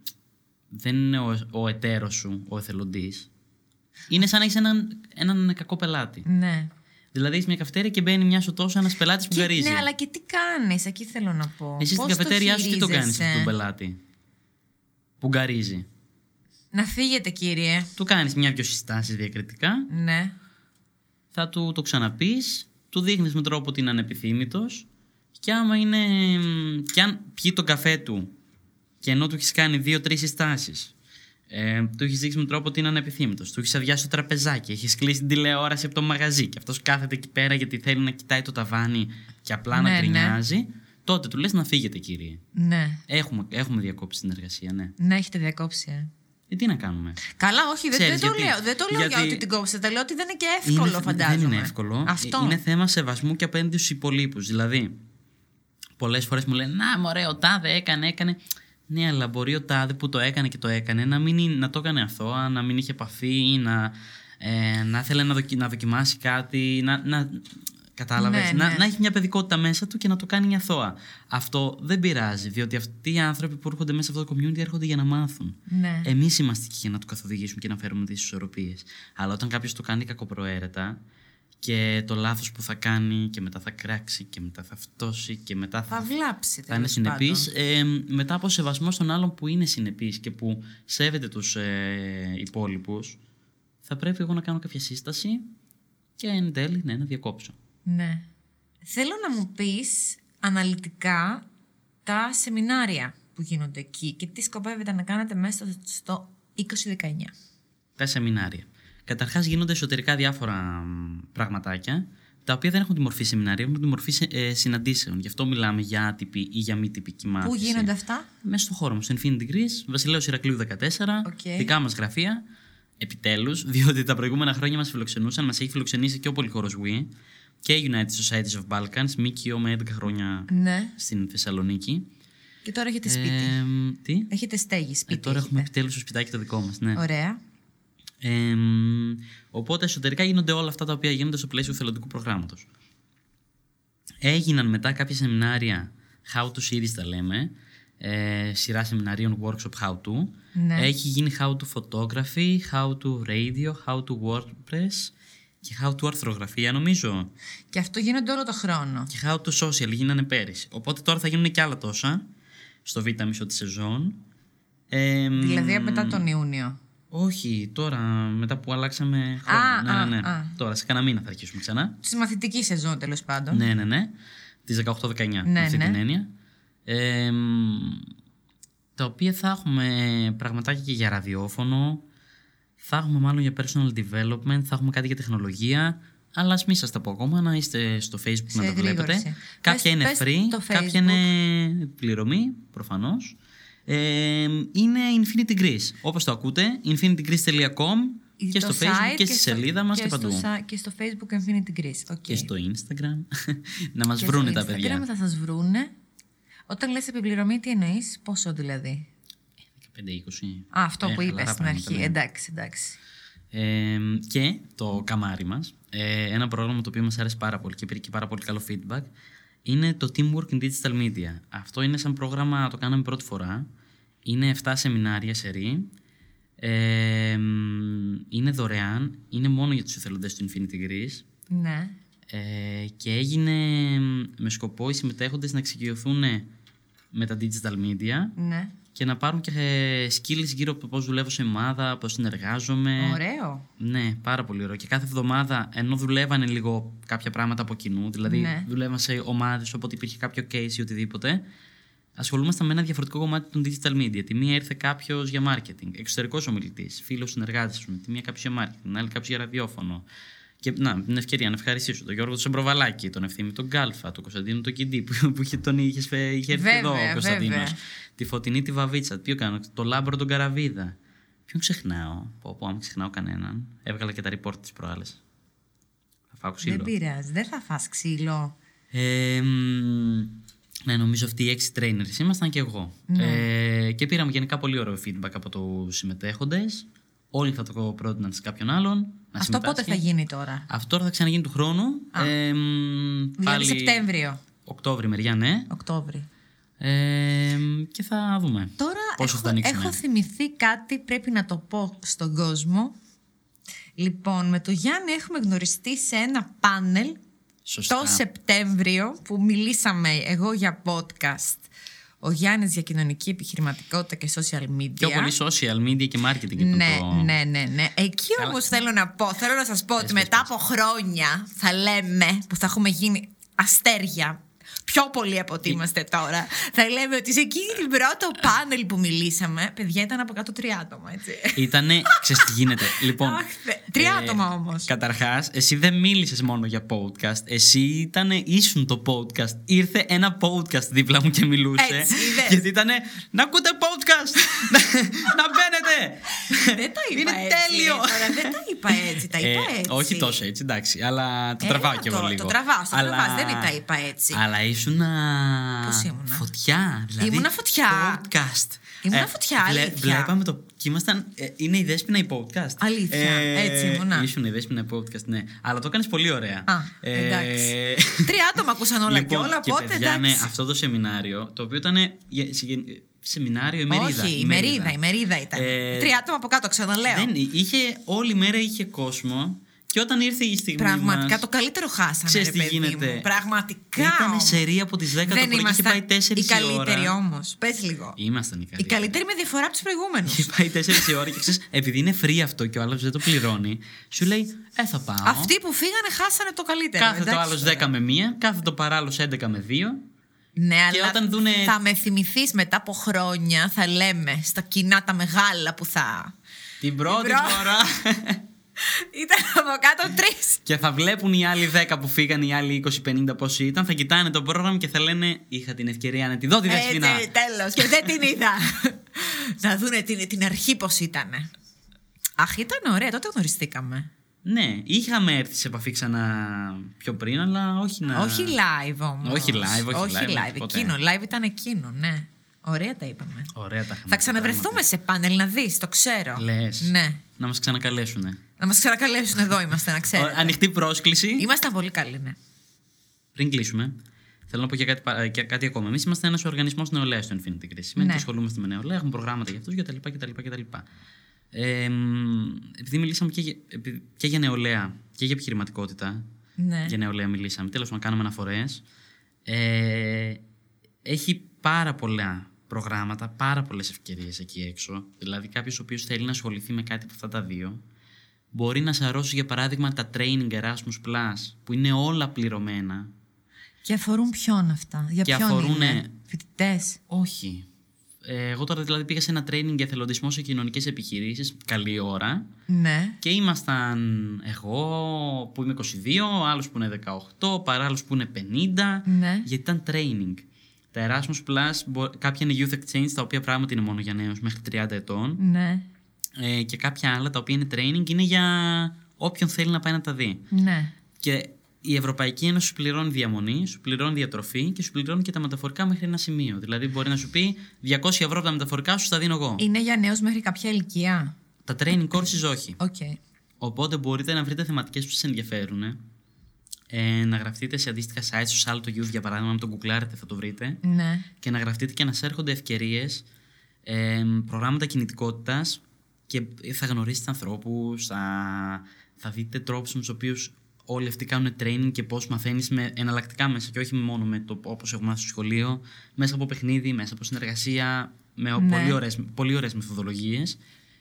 ο εταίρος σου ο εθελοντής, είναι σαν να έχεις έναν κακό πελάτη. Ναι. Δηλαδή έχεις μια καφετέρια και μπαίνει μια σου τόσο ένας πελάτης που γκαρίζει. Ναι, αλλά και τι κάνεις, εκεί θέλω να πω. Εσύ στην καφετέρια σου τι το κάνεις αυτόν τον πελάτη που γκαρίζει? Να φύγετε, κύριε. Του κάνεις μια-δυο συστάσεις διακριτικά. Ναι. Θα του το ξαναπείς, του δείχνεις με τρόπο ότι είναι ανεπιθύμητος και και αν πιει τον καφέ του και ενώ του έχεις κάνει 2-3 συστάσεις, του έχεις δείξει με τρόπο ότι είναι ανεπιθύμητος, του έχεις αδειάσει το τραπεζάκι, έχεις κλείσει την τηλεόραση από το μαγαζί και αυτός κάθεται εκεί πέρα γιατί θέλει να κοιτάει το ταβάνι και απλά να γκρινιάζει, τότε του λες να φύγετε, κύριε. Ναι. Έχουμε διακόψει την εργασία, ναι. Ναι, έχετε διακόψει. Τι να κάνουμε? Καλά, όχι, δεν το λέω για ότι την κόψετε. Λέω ότι δεν είναι και εύκολο, φαντάζομαι. Δεν είναι εύκολο. Αυτό. Είναι θέμα σεβασμού και απέναντι στους υπολείπους. Δηλαδή, πολλές φορές μου λένε «Να, μωρέ, ο τάδε έκανε». Ναι, αλλά μπορεί ο τάδε που το έκανε και το έκανε να το έκανε αθώα, να μην είχε επαφή, να θέλει να δοκιμάσει κάτι, κατάλαβες, Ναι. να έχει μια παιδικότητα μέσα του και να το κάνει αθώα. Αυτό δεν πειράζει, διότι αυτοί οι άνθρωποι που έρχονται μέσα σε αυτό το community έρχονται για να μάθουν. Ναι. Εμείς είμαστε εκεί για να του καθοδηγήσουμε και να φέρουμε τις ισορροπίες. Αλλά όταν κάποιος το κάνει κακοπροαίρετα και το λάθος που θα κάνει και μετά θα κράξει και μετά θα φτώσει και μετά θα βλάψει, θα είναι συνεπής, μετά από σεβασμό στον άλλον που είναι συνεπής και που σέβεται τους υπόλοιπους, θα πρέπει εγώ να κάνω κάποια σύσταση και εν τέλει να διακόψω. Ναι. Θέλω να μου πεις αναλυτικά τα σεμινάρια που γίνονται εκεί και τι σκοπεύετε να κάνετε μέσα στο 2019. Τα σεμινάρια. Καταρχάς γίνονται εσωτερικά διάφορα πραγματάκια, τα οποία δεν έχουν τη μορφή σεμινάρια, έχουν τη μορφή συναντήσεων. Γι' αυτό μιλάμε για άτυπη ή για μη τυπική μάθηση. Πού γίνονται αυτά? Μέσα στο χώρο μου, στο Infinity Greece, Βασιλέως Ηρακλείου 14, δικά μας γραφεία. Επιτέλους, διότι τα προηγούμενα χρόνια μας φιλοξενούσαν, μας έχει φιλοξενήσει και ο Πολυχώρος WE και United Societies of Balkans, ΜΚΟ με 11 χρόνια στην Θεσσαλονίκη. Και τώρα έχετε σπίτι. Τι? Έχετε στέγη, σπίτι. Τώρα έχουμε επιτέλους το σπιτάκι το δικό μας. Ναι. Ωραία. Οπότε εσωτερικά γίνονται όλα αυτά τα οποία γίνονται στο πλαίσιο θελοντικού προγράμματος. Έγιναν μετά κάποια σεμινάρια How to Series τα λέμε, σειρά σεμιναρίων workshop How to. Ναι. Έχει γίνει How to Photography, How to Radio, How to WordPress και How to Αρθρογραφία νομίζω. Και αυτό γίνονται όλο το χρόνο. Και How to Social γίνανε πέρυσι. Οπότε τώρα θα γίνουν και άλλα τόσα στο β' μισό της σεζόν. Δηλαδή μετά τον Ιούνιο. Όχι, τώρα μετά που αλλάξαμε χρόνο. Ναι. Τώρα σε κανένα μήνα θα αρχίσουμε ξανά. Στη μαθητική σεζόν τέλος πάντων. Ναι. Τις 18-19 ναι, αυτή την έννοια. Τα οποία θα έχουμε πραγματάκια και για ραδιόφωνο. Θα έχουμε μάλλον για personal development. Θα έχουμε κάτι για τεχνολογία. Αλλά ας μην σας τα πω ακόμα, να είστε στο Facebook να τα βλέπετε. Κάποια είναι free, κάποια είναι πληρωμή, προφανώς. Είναι Infinity Greece. Όπως το ακούτε, infinitygreece.com και στο Facebook και στη σελίδα μας και παντού. Και στο Facebook Infinity Greece. Okay. Και στο Instagram. Να μας βρούνε τα παιδιά. Και θα σας βρούνε. Όταν λες επιπληρωμή, τι εννοείς, πόσο δηλαδή? 15-20. Αυτό που είπες στην αρχή. Ναι. Εντάξει. Και το καμάρι μας, ένα πρόγραμμα το οποίο μας άρεσε πάρα πολύ και πήρε και πάρα πολύ καλό feedback, είναι το Teamwork in Digital Media. Αυτό είναι σαν πρόγραμμα, το κάναμε πρώτη φορά. Είναι 7 σεμινάρια σερί. Είναι δωρεάν. Είναι μόνο για τους εθελοντές του Infinity Greece. Ναι. Και έγινε με σκοπό οι συμμετέχοντες να εξοικειωθούν με τα digital media. Ναι. Και να πάρουν και skills γύρω από το πώς δουλεύω σε ομάδα, πώς συνεργάζομαι. Ωραίο. Ναι, πάρα πολύ ωραίο. Και κάθε εβδομάδα, ενώ δουλεύανε λίγο κάποια πράγματα από κοινού, δηλαδή δουλεύαν σε ομάδες, όποτε υπήρχε κάποιο case ή οτιδήποτε, ασχολούμασταν με ένα διαφορετικό κομμάτι των digital media. Τη μία ήρθε κάποιος για marketing, εξωτερικός ομιλητής, φίλος συνεργάτης μου, τη μία κάποιος για marketing, την άλλη κάποιος για ραδιόφωνο. Και την ευκαιρία να ευχαριστήσω τον Γιώργο τον Σεμπροβαλάκη, τον Ευθύμη τον Γκάλφα, τον Κωνσταντίνο τον Κιντή, που είχε έρθει εδώ ο Κωνσταντίνος. Τη Φωτεινή τη Βαβίτσα, ποιο κάνω, το Λάμπρο τον Καραβίδα. Ποιον ξεχνάω, άμα ξεχνάω κανέναν. Έβγαλα και τα report της προάλλες. Θα φάω ξύλο. Δεν πειράζει, δεν θα φας ξύλο. Ναι, νομίζω αυτοί οι 6 trainers ήμασταν και εγώ. Και πήραμε γενικά πολύ ωραίο feedback από τους συμμετέχοντες. Όλοι θα το πρότειναν σε κάποιον άλλον. Αυτό πότε θα γίνει τώρα? Αυτό τώρα θα ξαναγίνει του χρόνου. Δηλαδή Σεπτέμβριο. Οκτώβρη μεριά, ναι. Οκτώβρη. Και θα δούμε πόσο θα ανοίξουμε. Έχω θυμηθεί κάτι, πρέπει να το πω στον κόσμο. Λοιπόν, με τον Γιάννη έχουμε γνωριστεί σε ένα πάνελ. Σωστά. Το Σεπτέμβριο που μιλήσαμε εγώ για podcast, ο Γιάννης για κοινωνική επιχειρηματικότητα και social media. Πιο πολύ social media και marketing. Ναι. Εκεί όμως θέλω να σας πω ότι μετά από χρόνια θα λέμε που θα έχουμε γίνει αστέρια, πιο πολύ από ότι είμαστε τώρα, θα λέμε ότι σε εκείνη την πρώτο πάνελ που μιλήσαμε, παιδιά, ήταν από κάτω 3 άτομα, έτσι. Ήτανε, ξέρεις τι γίνεται. Λοιπόν, 3 άτομα όμως. Καταρχάς, εσύ δεν μίλησες μόνο για podcast. Εσύ ήσουν το podcast. Ήρθε ένα podcast δίπλα μου και μιλούσε. Έτσι, είδες. Γιατί ήτανε, να ακούτε podcast, να μπαίνετε. Δεν τα είπα είναι έτσι. τέλειο. Δεν τα είπα έτσι, τα είπα έτσι. Όχι τόσο έτσι, εντάξει, αλλά το τραβάω κι εγώ λίγο. Το τραβάς, δεν τα είπα έτσι. Αλλά ήσουνα φωτιά. Δηλαδή, ήμουνα φωτιά. Podcast. Ήμουνα φωτιά, αλήθεια. Βλέπαμε το. Και ήμασταν. Είναι η Δέσποινα η podcast. Αλήθεια. Έτσι ήμουνα. Ήσουν η Δέσποινα η podcast, ναι. Αλλά το έκανες πολύ ωραία. Εντάξει. 3 άτομα ακούσαν όλα λοιπόν, και όλα. Οπότε. Παιδιά, ναι, αυτό το σεμινάριο, το οποίο ήταν. Σεμινάριο, ημερίδα. Όχι, ημερίδα ήταν. 3 άτομα από κάτω, ξαναλέω. Όλη μέρα είχε κόσμο. Και όταν ήρθε η στιγμή. Πραγματικά το καλύτερο χάσανε. Ξέρεις τι γίνεται. Μου. Πραγματικά. Ήταν σερί από τις 10 το πρωί και είχε πάει 4 η ώρα. Οι καλύτεροι όμως. Πες λίγο. Ήμασταν οι καλύτεροι. Οι καλύτεροι με διαφορά από τους προηγούμενους. Είχε πάει 4 η ώρα και ξέρεις, επειδή είναι free αυτό και ο άλλος δεν το πληρώνει, σου λέει, θα πάω. Αυτοί που φύγανε χάσανε το καλύτερο. Κάθεται ο άλλος 10 με 1, κάθεται ο παράλληλος 11 με 2. Ναι, και αλλά όταν δούνε... θα με θυμηθείς μετά από χρόνια, θα λέμε στα κοινά τα μεγάλα που θα. Την πρώτη φορά. Ήταν από κάτω 3. Και θα βλέπουν οι άλλοι 10 που φύγαν, οι άλλοι 20-50 πόσοι ήταν, θα κοιτάνε το πρόγραμμα και θα λένε: είχα την ευκαιρία να τη δω τη Δεσποιნა. Τέλος. Και δεν την είδα. Να δούνε την αρχή πώς ήτανε. Αχ, ήταν ωραία, τότε γνωριστήκαμε. Ναι, είχαμε έρθει σε επαφή ξανά πιο πριν, αλλά όχι να. Όχι live όμως. Όχι live. Εκείνο, live ήταν εκείνο, ναι. Ωραία τα είπαμε. Ωραία τα είχαμε. Θα ξαναβρεθούμε σε πάνελ, να δεις, το ξέρω. Λες. Ναι. Να μας ξανακαλέσουνε. Να μας ξανακαλέσουν, εδώ είμαστε, να ξέρετε. Ανοιχτή πρόσκληση. Ήμασταν πολύ καλοί, ναι. Πριν κλείσουμε, θέλω να πω και κάτι ακόμα. Εμείς είμαστε ένας οργανισμός νεολαίας στο Infinity Greece. Σημαίνει ότι ασχολούμαστε με νεολαία, έχουμε προγράμματα για αυτούς κτλ. Επειδή μιλήσαμε και για νεολαία και για επιχειρηματικότητα. Ναι. Για νεολαία μιλήσαμε. Τέλος πάντων, κάναμε αναφορές. Έχει πάρα πολλά προγράμματα, πάρα πολλές ευκαιρίες εκεί έξω. Δηλαδή, κάποιος ο οποίος θέλει να ασχοληθεί με κάτι από αυτά τα δύο, μπορεί να σαρώσει για παράδειγμα τα training Erasmus Plus, που είναι όλα πληρωμένα. Και αφορούν ποιον αυτά, για και ποιον αφορούν είναι, φοιτητές? Όχι. Εγώ τώρα δηλαδή πήγα σε ένα training για εθελοντισμό σε κοινωνικές επιχειρήσεις, καλή ώρα. Ναι. Και ήμασταν εγώ που είμαι 22, άλλος που είναι 18, παράλληλος που είναι 50. Ναι. Γιατί ήταν training. Τα Erasmus Plus, κάποια είναι youth exchange, τα οποία πράγματι είναι μόνο για νέους μέχρι 30 ετών. Ναι. Και κάποια άλλα τα οποία είναι training είναι για όποιον θέλει να πάει να τα δει. Ναι. Και η Ευρωπαϊκή Ένωση σου πληρώνει διαμονή, σου πληρώνει διατροφή και σου πληρώνει και τα μεταφορικά μέχρι ένα σημείο. Δηλαδή μπορεί να σου πει 200 ευρώ από τα μεταφορικά σου τα δίνω εγώ. Είναι για νέους μέχρι κάποια ηλικία? Τα training courses όχι. Okay. Οπότε μπορείτε να βρείτε θεματικές που σας ενδιαφέρουν. Να γραφτείτε σε αντίστοιχα sites, στο Salto Youth για παράδειγμα, αν το γκουγκλάρετε θα το βρείτε. Ναι. Και να γραφτείτε και να σας έρχονται ευκαιρίες, προγράμματα κινητικότητας και θα γνωρίσετε ανθρώπους, θα δείτε τρόπους με τους οποίους όλοι αυτοί κάνουν training και πώς μαθαίνεις με εναλλακτικά μέσα και όχι μόνο με το όπως έχουμε μάθει στο σχολείο, μέσα από παιχνίδι, μέσα από συνεργασία, με πολύ ωραίες μεθοδολογίες.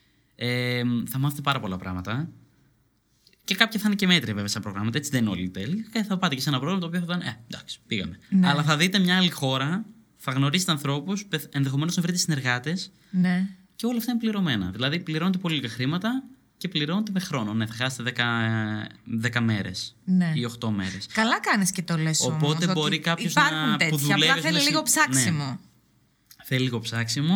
Θα μάθετε πάρα πολλά πράγματα. Και κάποια θα είναι και μέτρια βέβαια στα προγράμματα, έτσι δεν είναι όλοι τέλειοι. Και θα πάτε και σε ένα πρόγραμμα το οποίο θα ήταν εντάξει, πήγαμε. Ναι. Αλλά θα δείτε μια άλλη χώρα, θα γνωρίσετε ανθρώπους, ενδεχομένως να βρείτε συνεργάτες. Ναι. Και όλα αυτά είναι πληρωμένα. Δηλαδή πληρώνετε πολύ λίγα χρήματα και πληρώνετε με χρόνο. Ναι, θα χάσετε 10 μέρες ή 8 μέρες. Καλά κάνεις και το λες όμως. Οπότε μπορεί κάποιος να. Τέτοια, που δουλεύει. Απλά θέλει λίγο ψάξιμο. Ναι. Θέλει λίγο ψάξιμο.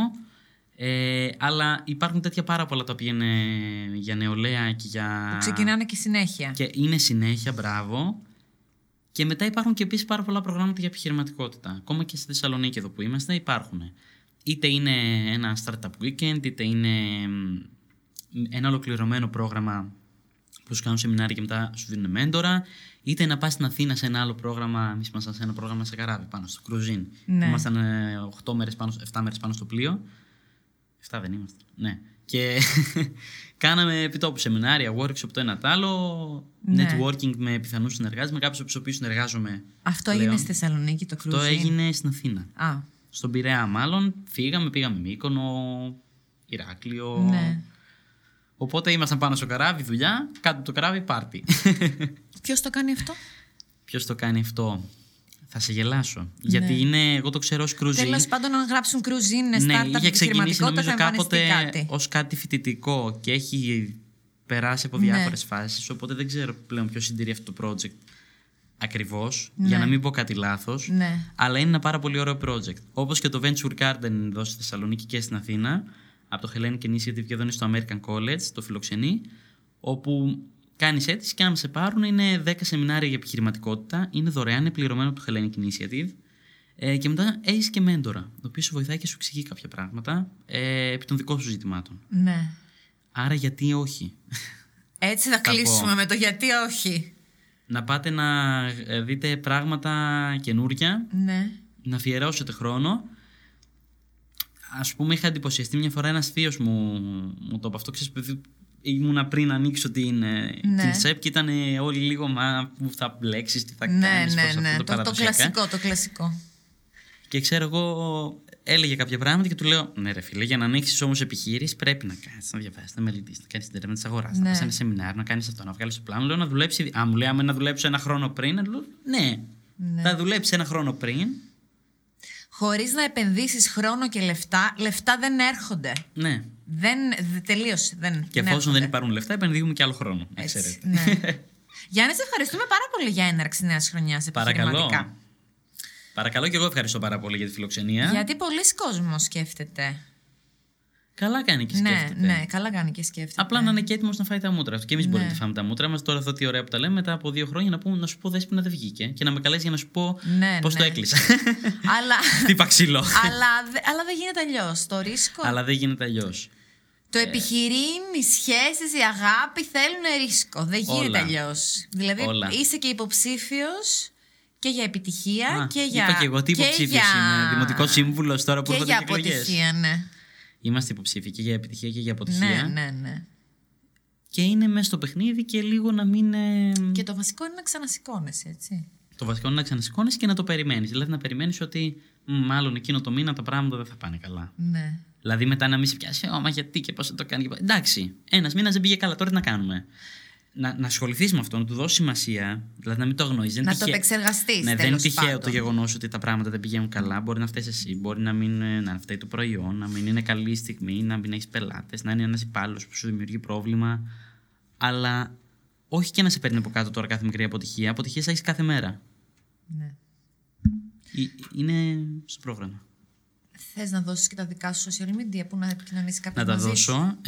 Αλλά υπάρχουν τέτοια πάρα πολλά τα οποία είναι για νεολαία και για. Που ξεκινάνε και συνέχεια. Και είναι συνέχεια, μπράβο. Και μετά υπάρχουν και επίσης πάρα πολλά προγράμματα για επιχειρηματικότητα. Ακόμα και στη Θεσσαλονίκη εδώ που είμαστε υπάρχουν. Είτε είναι ένα startup weekend, είτε είναι ένα ολοκληρωμένο πρόγραμμα που σου κάνουν σεμινάρια και μετά σου δίνουν μέντορα, είτε να πας στην Αθήνα σε ένα άλλο πρόγραμμα. Εμείς ήμασταν σε ένα πρόγραμμα σε καράβι πάνω στο Cruisin. Ναι. Ήμασταν 7 μέρες πάνω στο πλοίο. 7 δεν ήμασταν. Ναι. Και κάναμε επιτόπου σεμινάρια, workshop το ένα το άλλο, networking με πιθανούς συνεργάτες, με κάποιους από τους οποίους συνεργάζομαι. Αυτό έγινε στη Θεσσαλονίκη το Cruisin? Αυτό έγινε στην Αθήνα. Στον Πειραιά μάλλον. Πήγαμε Μύκονο, Ηράκλειο. Ναι. Οπότε ήμασταν πάνω στο καράβι, δουλειά, κάτω από το καράβι, πάρτι. Ποιος το κάνει αυτό? Ποιος το κάνει αυτό? Θα σε γελάσω. Γιατί είναι, εγώ το ξέρω ως Cruisin. Τέλος πάντων, να γράψουν Cruisin, startup, είχε ξεκινήσει νομίζω κάποτε κάτι. ως κάτι φοιτητικό και έχει περάσει από διάφορες φάσεις. Οπότε δεν ξέρω πλέον ποιος συντηρεί αυτό το project ακριβώς, για να μην πω κάτι λάθος. Ναι. Αλλά είναι ένα πάρα πολύ ωραίο project. Όπως και το Venture Garden εδώ στη Θεσσαλονίκη και στην Αθήνα, από το Hellenic Initiative και εδώ είναι στο American College, το φιλοξενεί, όπου κάνεις αίτηση και αν σε πάρουν είναι 10 σεμινάρια για επιχειρηματικότητα, είναι δωρεάν, είναι πληρωμένο από το Hellenic Initiative και μετά έχεις και μέντορα, ο οποίος σου βοηθάει και σου εξηγεί κάποια πράγματα επί των δικών σου ζητημάτων. Ναι. Άρα γιατί όχι? Έτσι θα κλείσουμε με το γιατί όχι. Να πάτε να δείτε πράγματα καινούρια, ναι. Να αφιερώσετε χρόνο. Ας πούμε, είχα εντυπωσιαστεί μια φορά ένας θείος μου το από αυτό, ξέρεις, ήμουνα πριν ανοίξω την ΣΕΠ και ήταν όλοι λίγο που θα μπλέξεις, τι θα κάνεις, το κλασικό. Και ξέρω εγώ, έλεγε κάποια πράγματα και του λέω: ναι, ρε φίλε, για να ανοίξεις όμως επιχείρηση πρέπει να κάνεις, να διαβάσεις, να μελετήσεις, να κάνεις την έρευνα της αγοράς, να πας σε ένα σεμινάριο, να κάνεις αυτό, να βγάλεις το πλάνο. Λέω να δουλέψει. Μου λέει: άμα να δουλέψω ένα χρόνο πριν, λέω: ναι, θα δουλέψεις ένα χρόνο πριν. Χωρίς να επενδύσεις χρόνο και λεφτά δεν έρχονται. Ναι. Τελείωσε. Και εφόσον δεν υπάρχουν λεφτά, επενδύουμε και άλλο χρόνο. Έτσι, ναι. Γιάννη, σε ευχαριστούμε πάρα πολύ για έναρξη νέας χρονιάς επιχειρηματικά. Παρακαλώ, και εγώ ευχαριστώ πάρα πολύ για τη φιλοξενία. Γιατί πολλοί κόσμος σκέφτεται. Καλά κάνει και σκέφτεται. Ναι, καλά κάνει και σκέφτεται. Απλά να είναι και έτοιμος να φάει τα μούτρα του. Και εμείς μπορούμε να φάμε τα μούτρα μας. Τώρα, αυτό τι ωραία που τα λέμε, μετά από 2 χρόνια να σου πω Δέσποινα δεν βγήκε. Και να με καλέσει για να σου πω πώς το έκλεισα. Χτύπα ξύλο. Αλλά δεν γίνεται αλλιώς. Το ρίσκο. Αλλά δεν γίνεται αλλιώς. Το επιχειρήν, οι σχέσεις, η αγάπη θέλουν ρίσκο. Δεν γίνεται αλλιώς. Δηλαδή είσαι και υποψήφιος και για επιτυχία και για. Είπα και εγώ τι υποψήφιος είμαι. Δημοτικός σύμβουλος τώρα που έρχονται οι εκλογές. Και για αποτυχία, ναι. Είμαστε υποψήφοι και για επιτυχία και για αποτυχία. Ναι. Και είναι μέσα στο παιχνίδι και λίγο να μην. Και το βασικό είναι να ξανασηκώνεσαι, έτσι. Το βασικό είναι να ξανασηκώνεσαι και να το περιμένεις. Δηλαδή να περιμένεις ότι μάλλον εκείνο το μήνα τα πράγματα δεν θα πάνε καλά. Ναι. Δηλαδή μετά να μην σε πιάσει, μα γιατί και πώς θα το κάνει. Εντάξει, ένας μήνας δεν πήγε καλά, τώρα τι να κάνουμε. Να ασχοληθείς με αυτό, να του δώσεις σημασία, δηλαδή να μην το αγνοείς. Να το επεξεργαστείς. Ναι, δεν είναι τυχαίο το γεγονός ότι τα πράγματα δεν πηγαίνουν καλά. Μπορεί να φταίεις εσύ, μπορεί να φταίει το προϊόν, να μην είναι καλή στιγμή, να μην έχεις πελάτες, να είναι ένας υπάλληλος που σου δημιουργεί πρόβλημα. Αλλά όχι και να σε παίρνει από κάτω τώρα κάθε μικρή αποτυχία. Αποτυχίες θα έχεις κάθε μέρα. Ναι. Είναι στο πρόγραμμα. Θες να δώσεις και τα δικά σου social media που να επικοινωνήσει κάποιος μαζί? Να τα δώσω.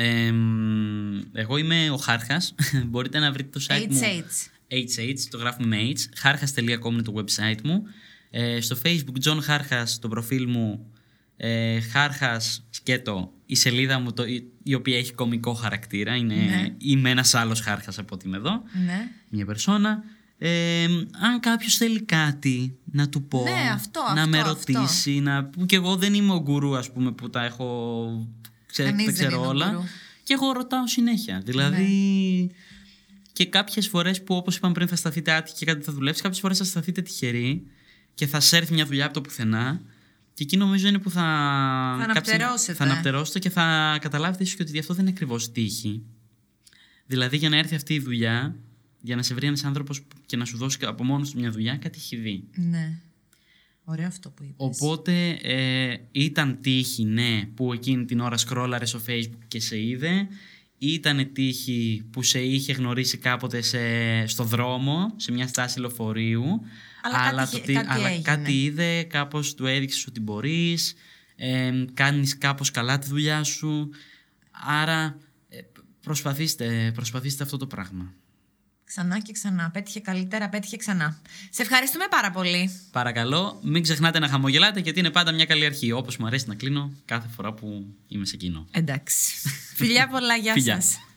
Εγώ είμαι ο Χάρχας. Μπορείτε να βρείτε το site μου. HH, το γράφουμε με H. Harchas.com είναι το website μου. Στο Facebook John Harchas, το προφίλ μου. Harchas σκέτο, η σελίδα μου η οποία έχει κωμικό χαρακτήρα. Είμαι ένας άλλος Harchas από ότι είμαι εδώ. Ναι. Μια περσόνα. Αν κάποιος θέλει κάτι να του πω, να με ρωτήσει, και εγώ δεν είμαι ο γκουρού, ας πούμε, που τα έχω, δεν ξέρω όλα, και εγώ ρωτάω συνέχεια. Δηλαδή, και κάποιες φορές που, όπως είπαμε πριν, θα σταθείτε άτυχοι και κάτι θα δουλέψει, κάποιες φορές θα σταθείτε τυχεροί και θα σε έρθει μια δουλειά από το πουθενά. Και εκεί νομίζω είναι που θα αναπτερώσετε και θα καταλάβετε ίσως και ότι αυτό δεν είναι ακριβώς τύχη. Δηλαδή, για να έρθει αυτή η δουλειά, για να σε βρει ένας άνθρωπος και να σου δώσει από μόνος του μια δουλειά, κάτι έχει δει. Ναι. Ωραίο αυτό που είπες. Οπότε ήταν τύχη, ναι, που εκείνη την ώρα σκρόλαρε στο Facebook και σε είδε. Ήταν τύχη που σε είχε γνωρίσει κάποτε στο δρόμο, σε μια στάση λεωφορείου. Αλλά κάτι είδε, κάπως του έδειξες ότι μπορείς, κάνεις κάπως καλά τη δουλειά σου. Άρα προσπαθήστε αυτό το πράγμα. Ξανά και ξανά. Πέτυχε καλύτερα, πέτυχε ξανά. Σε ευχαριστούμε πάρα πολύ. Παρακαλώ, μην ξεχνάτε να χαμογελάτε, γιατί είναι πάντα μια καλή αρχή. Όπως μου αρέσει να κλείνω κάθε φορά που είμαι σε κοινό. Εντάξει. Φιλιά πολλά, γεια σας.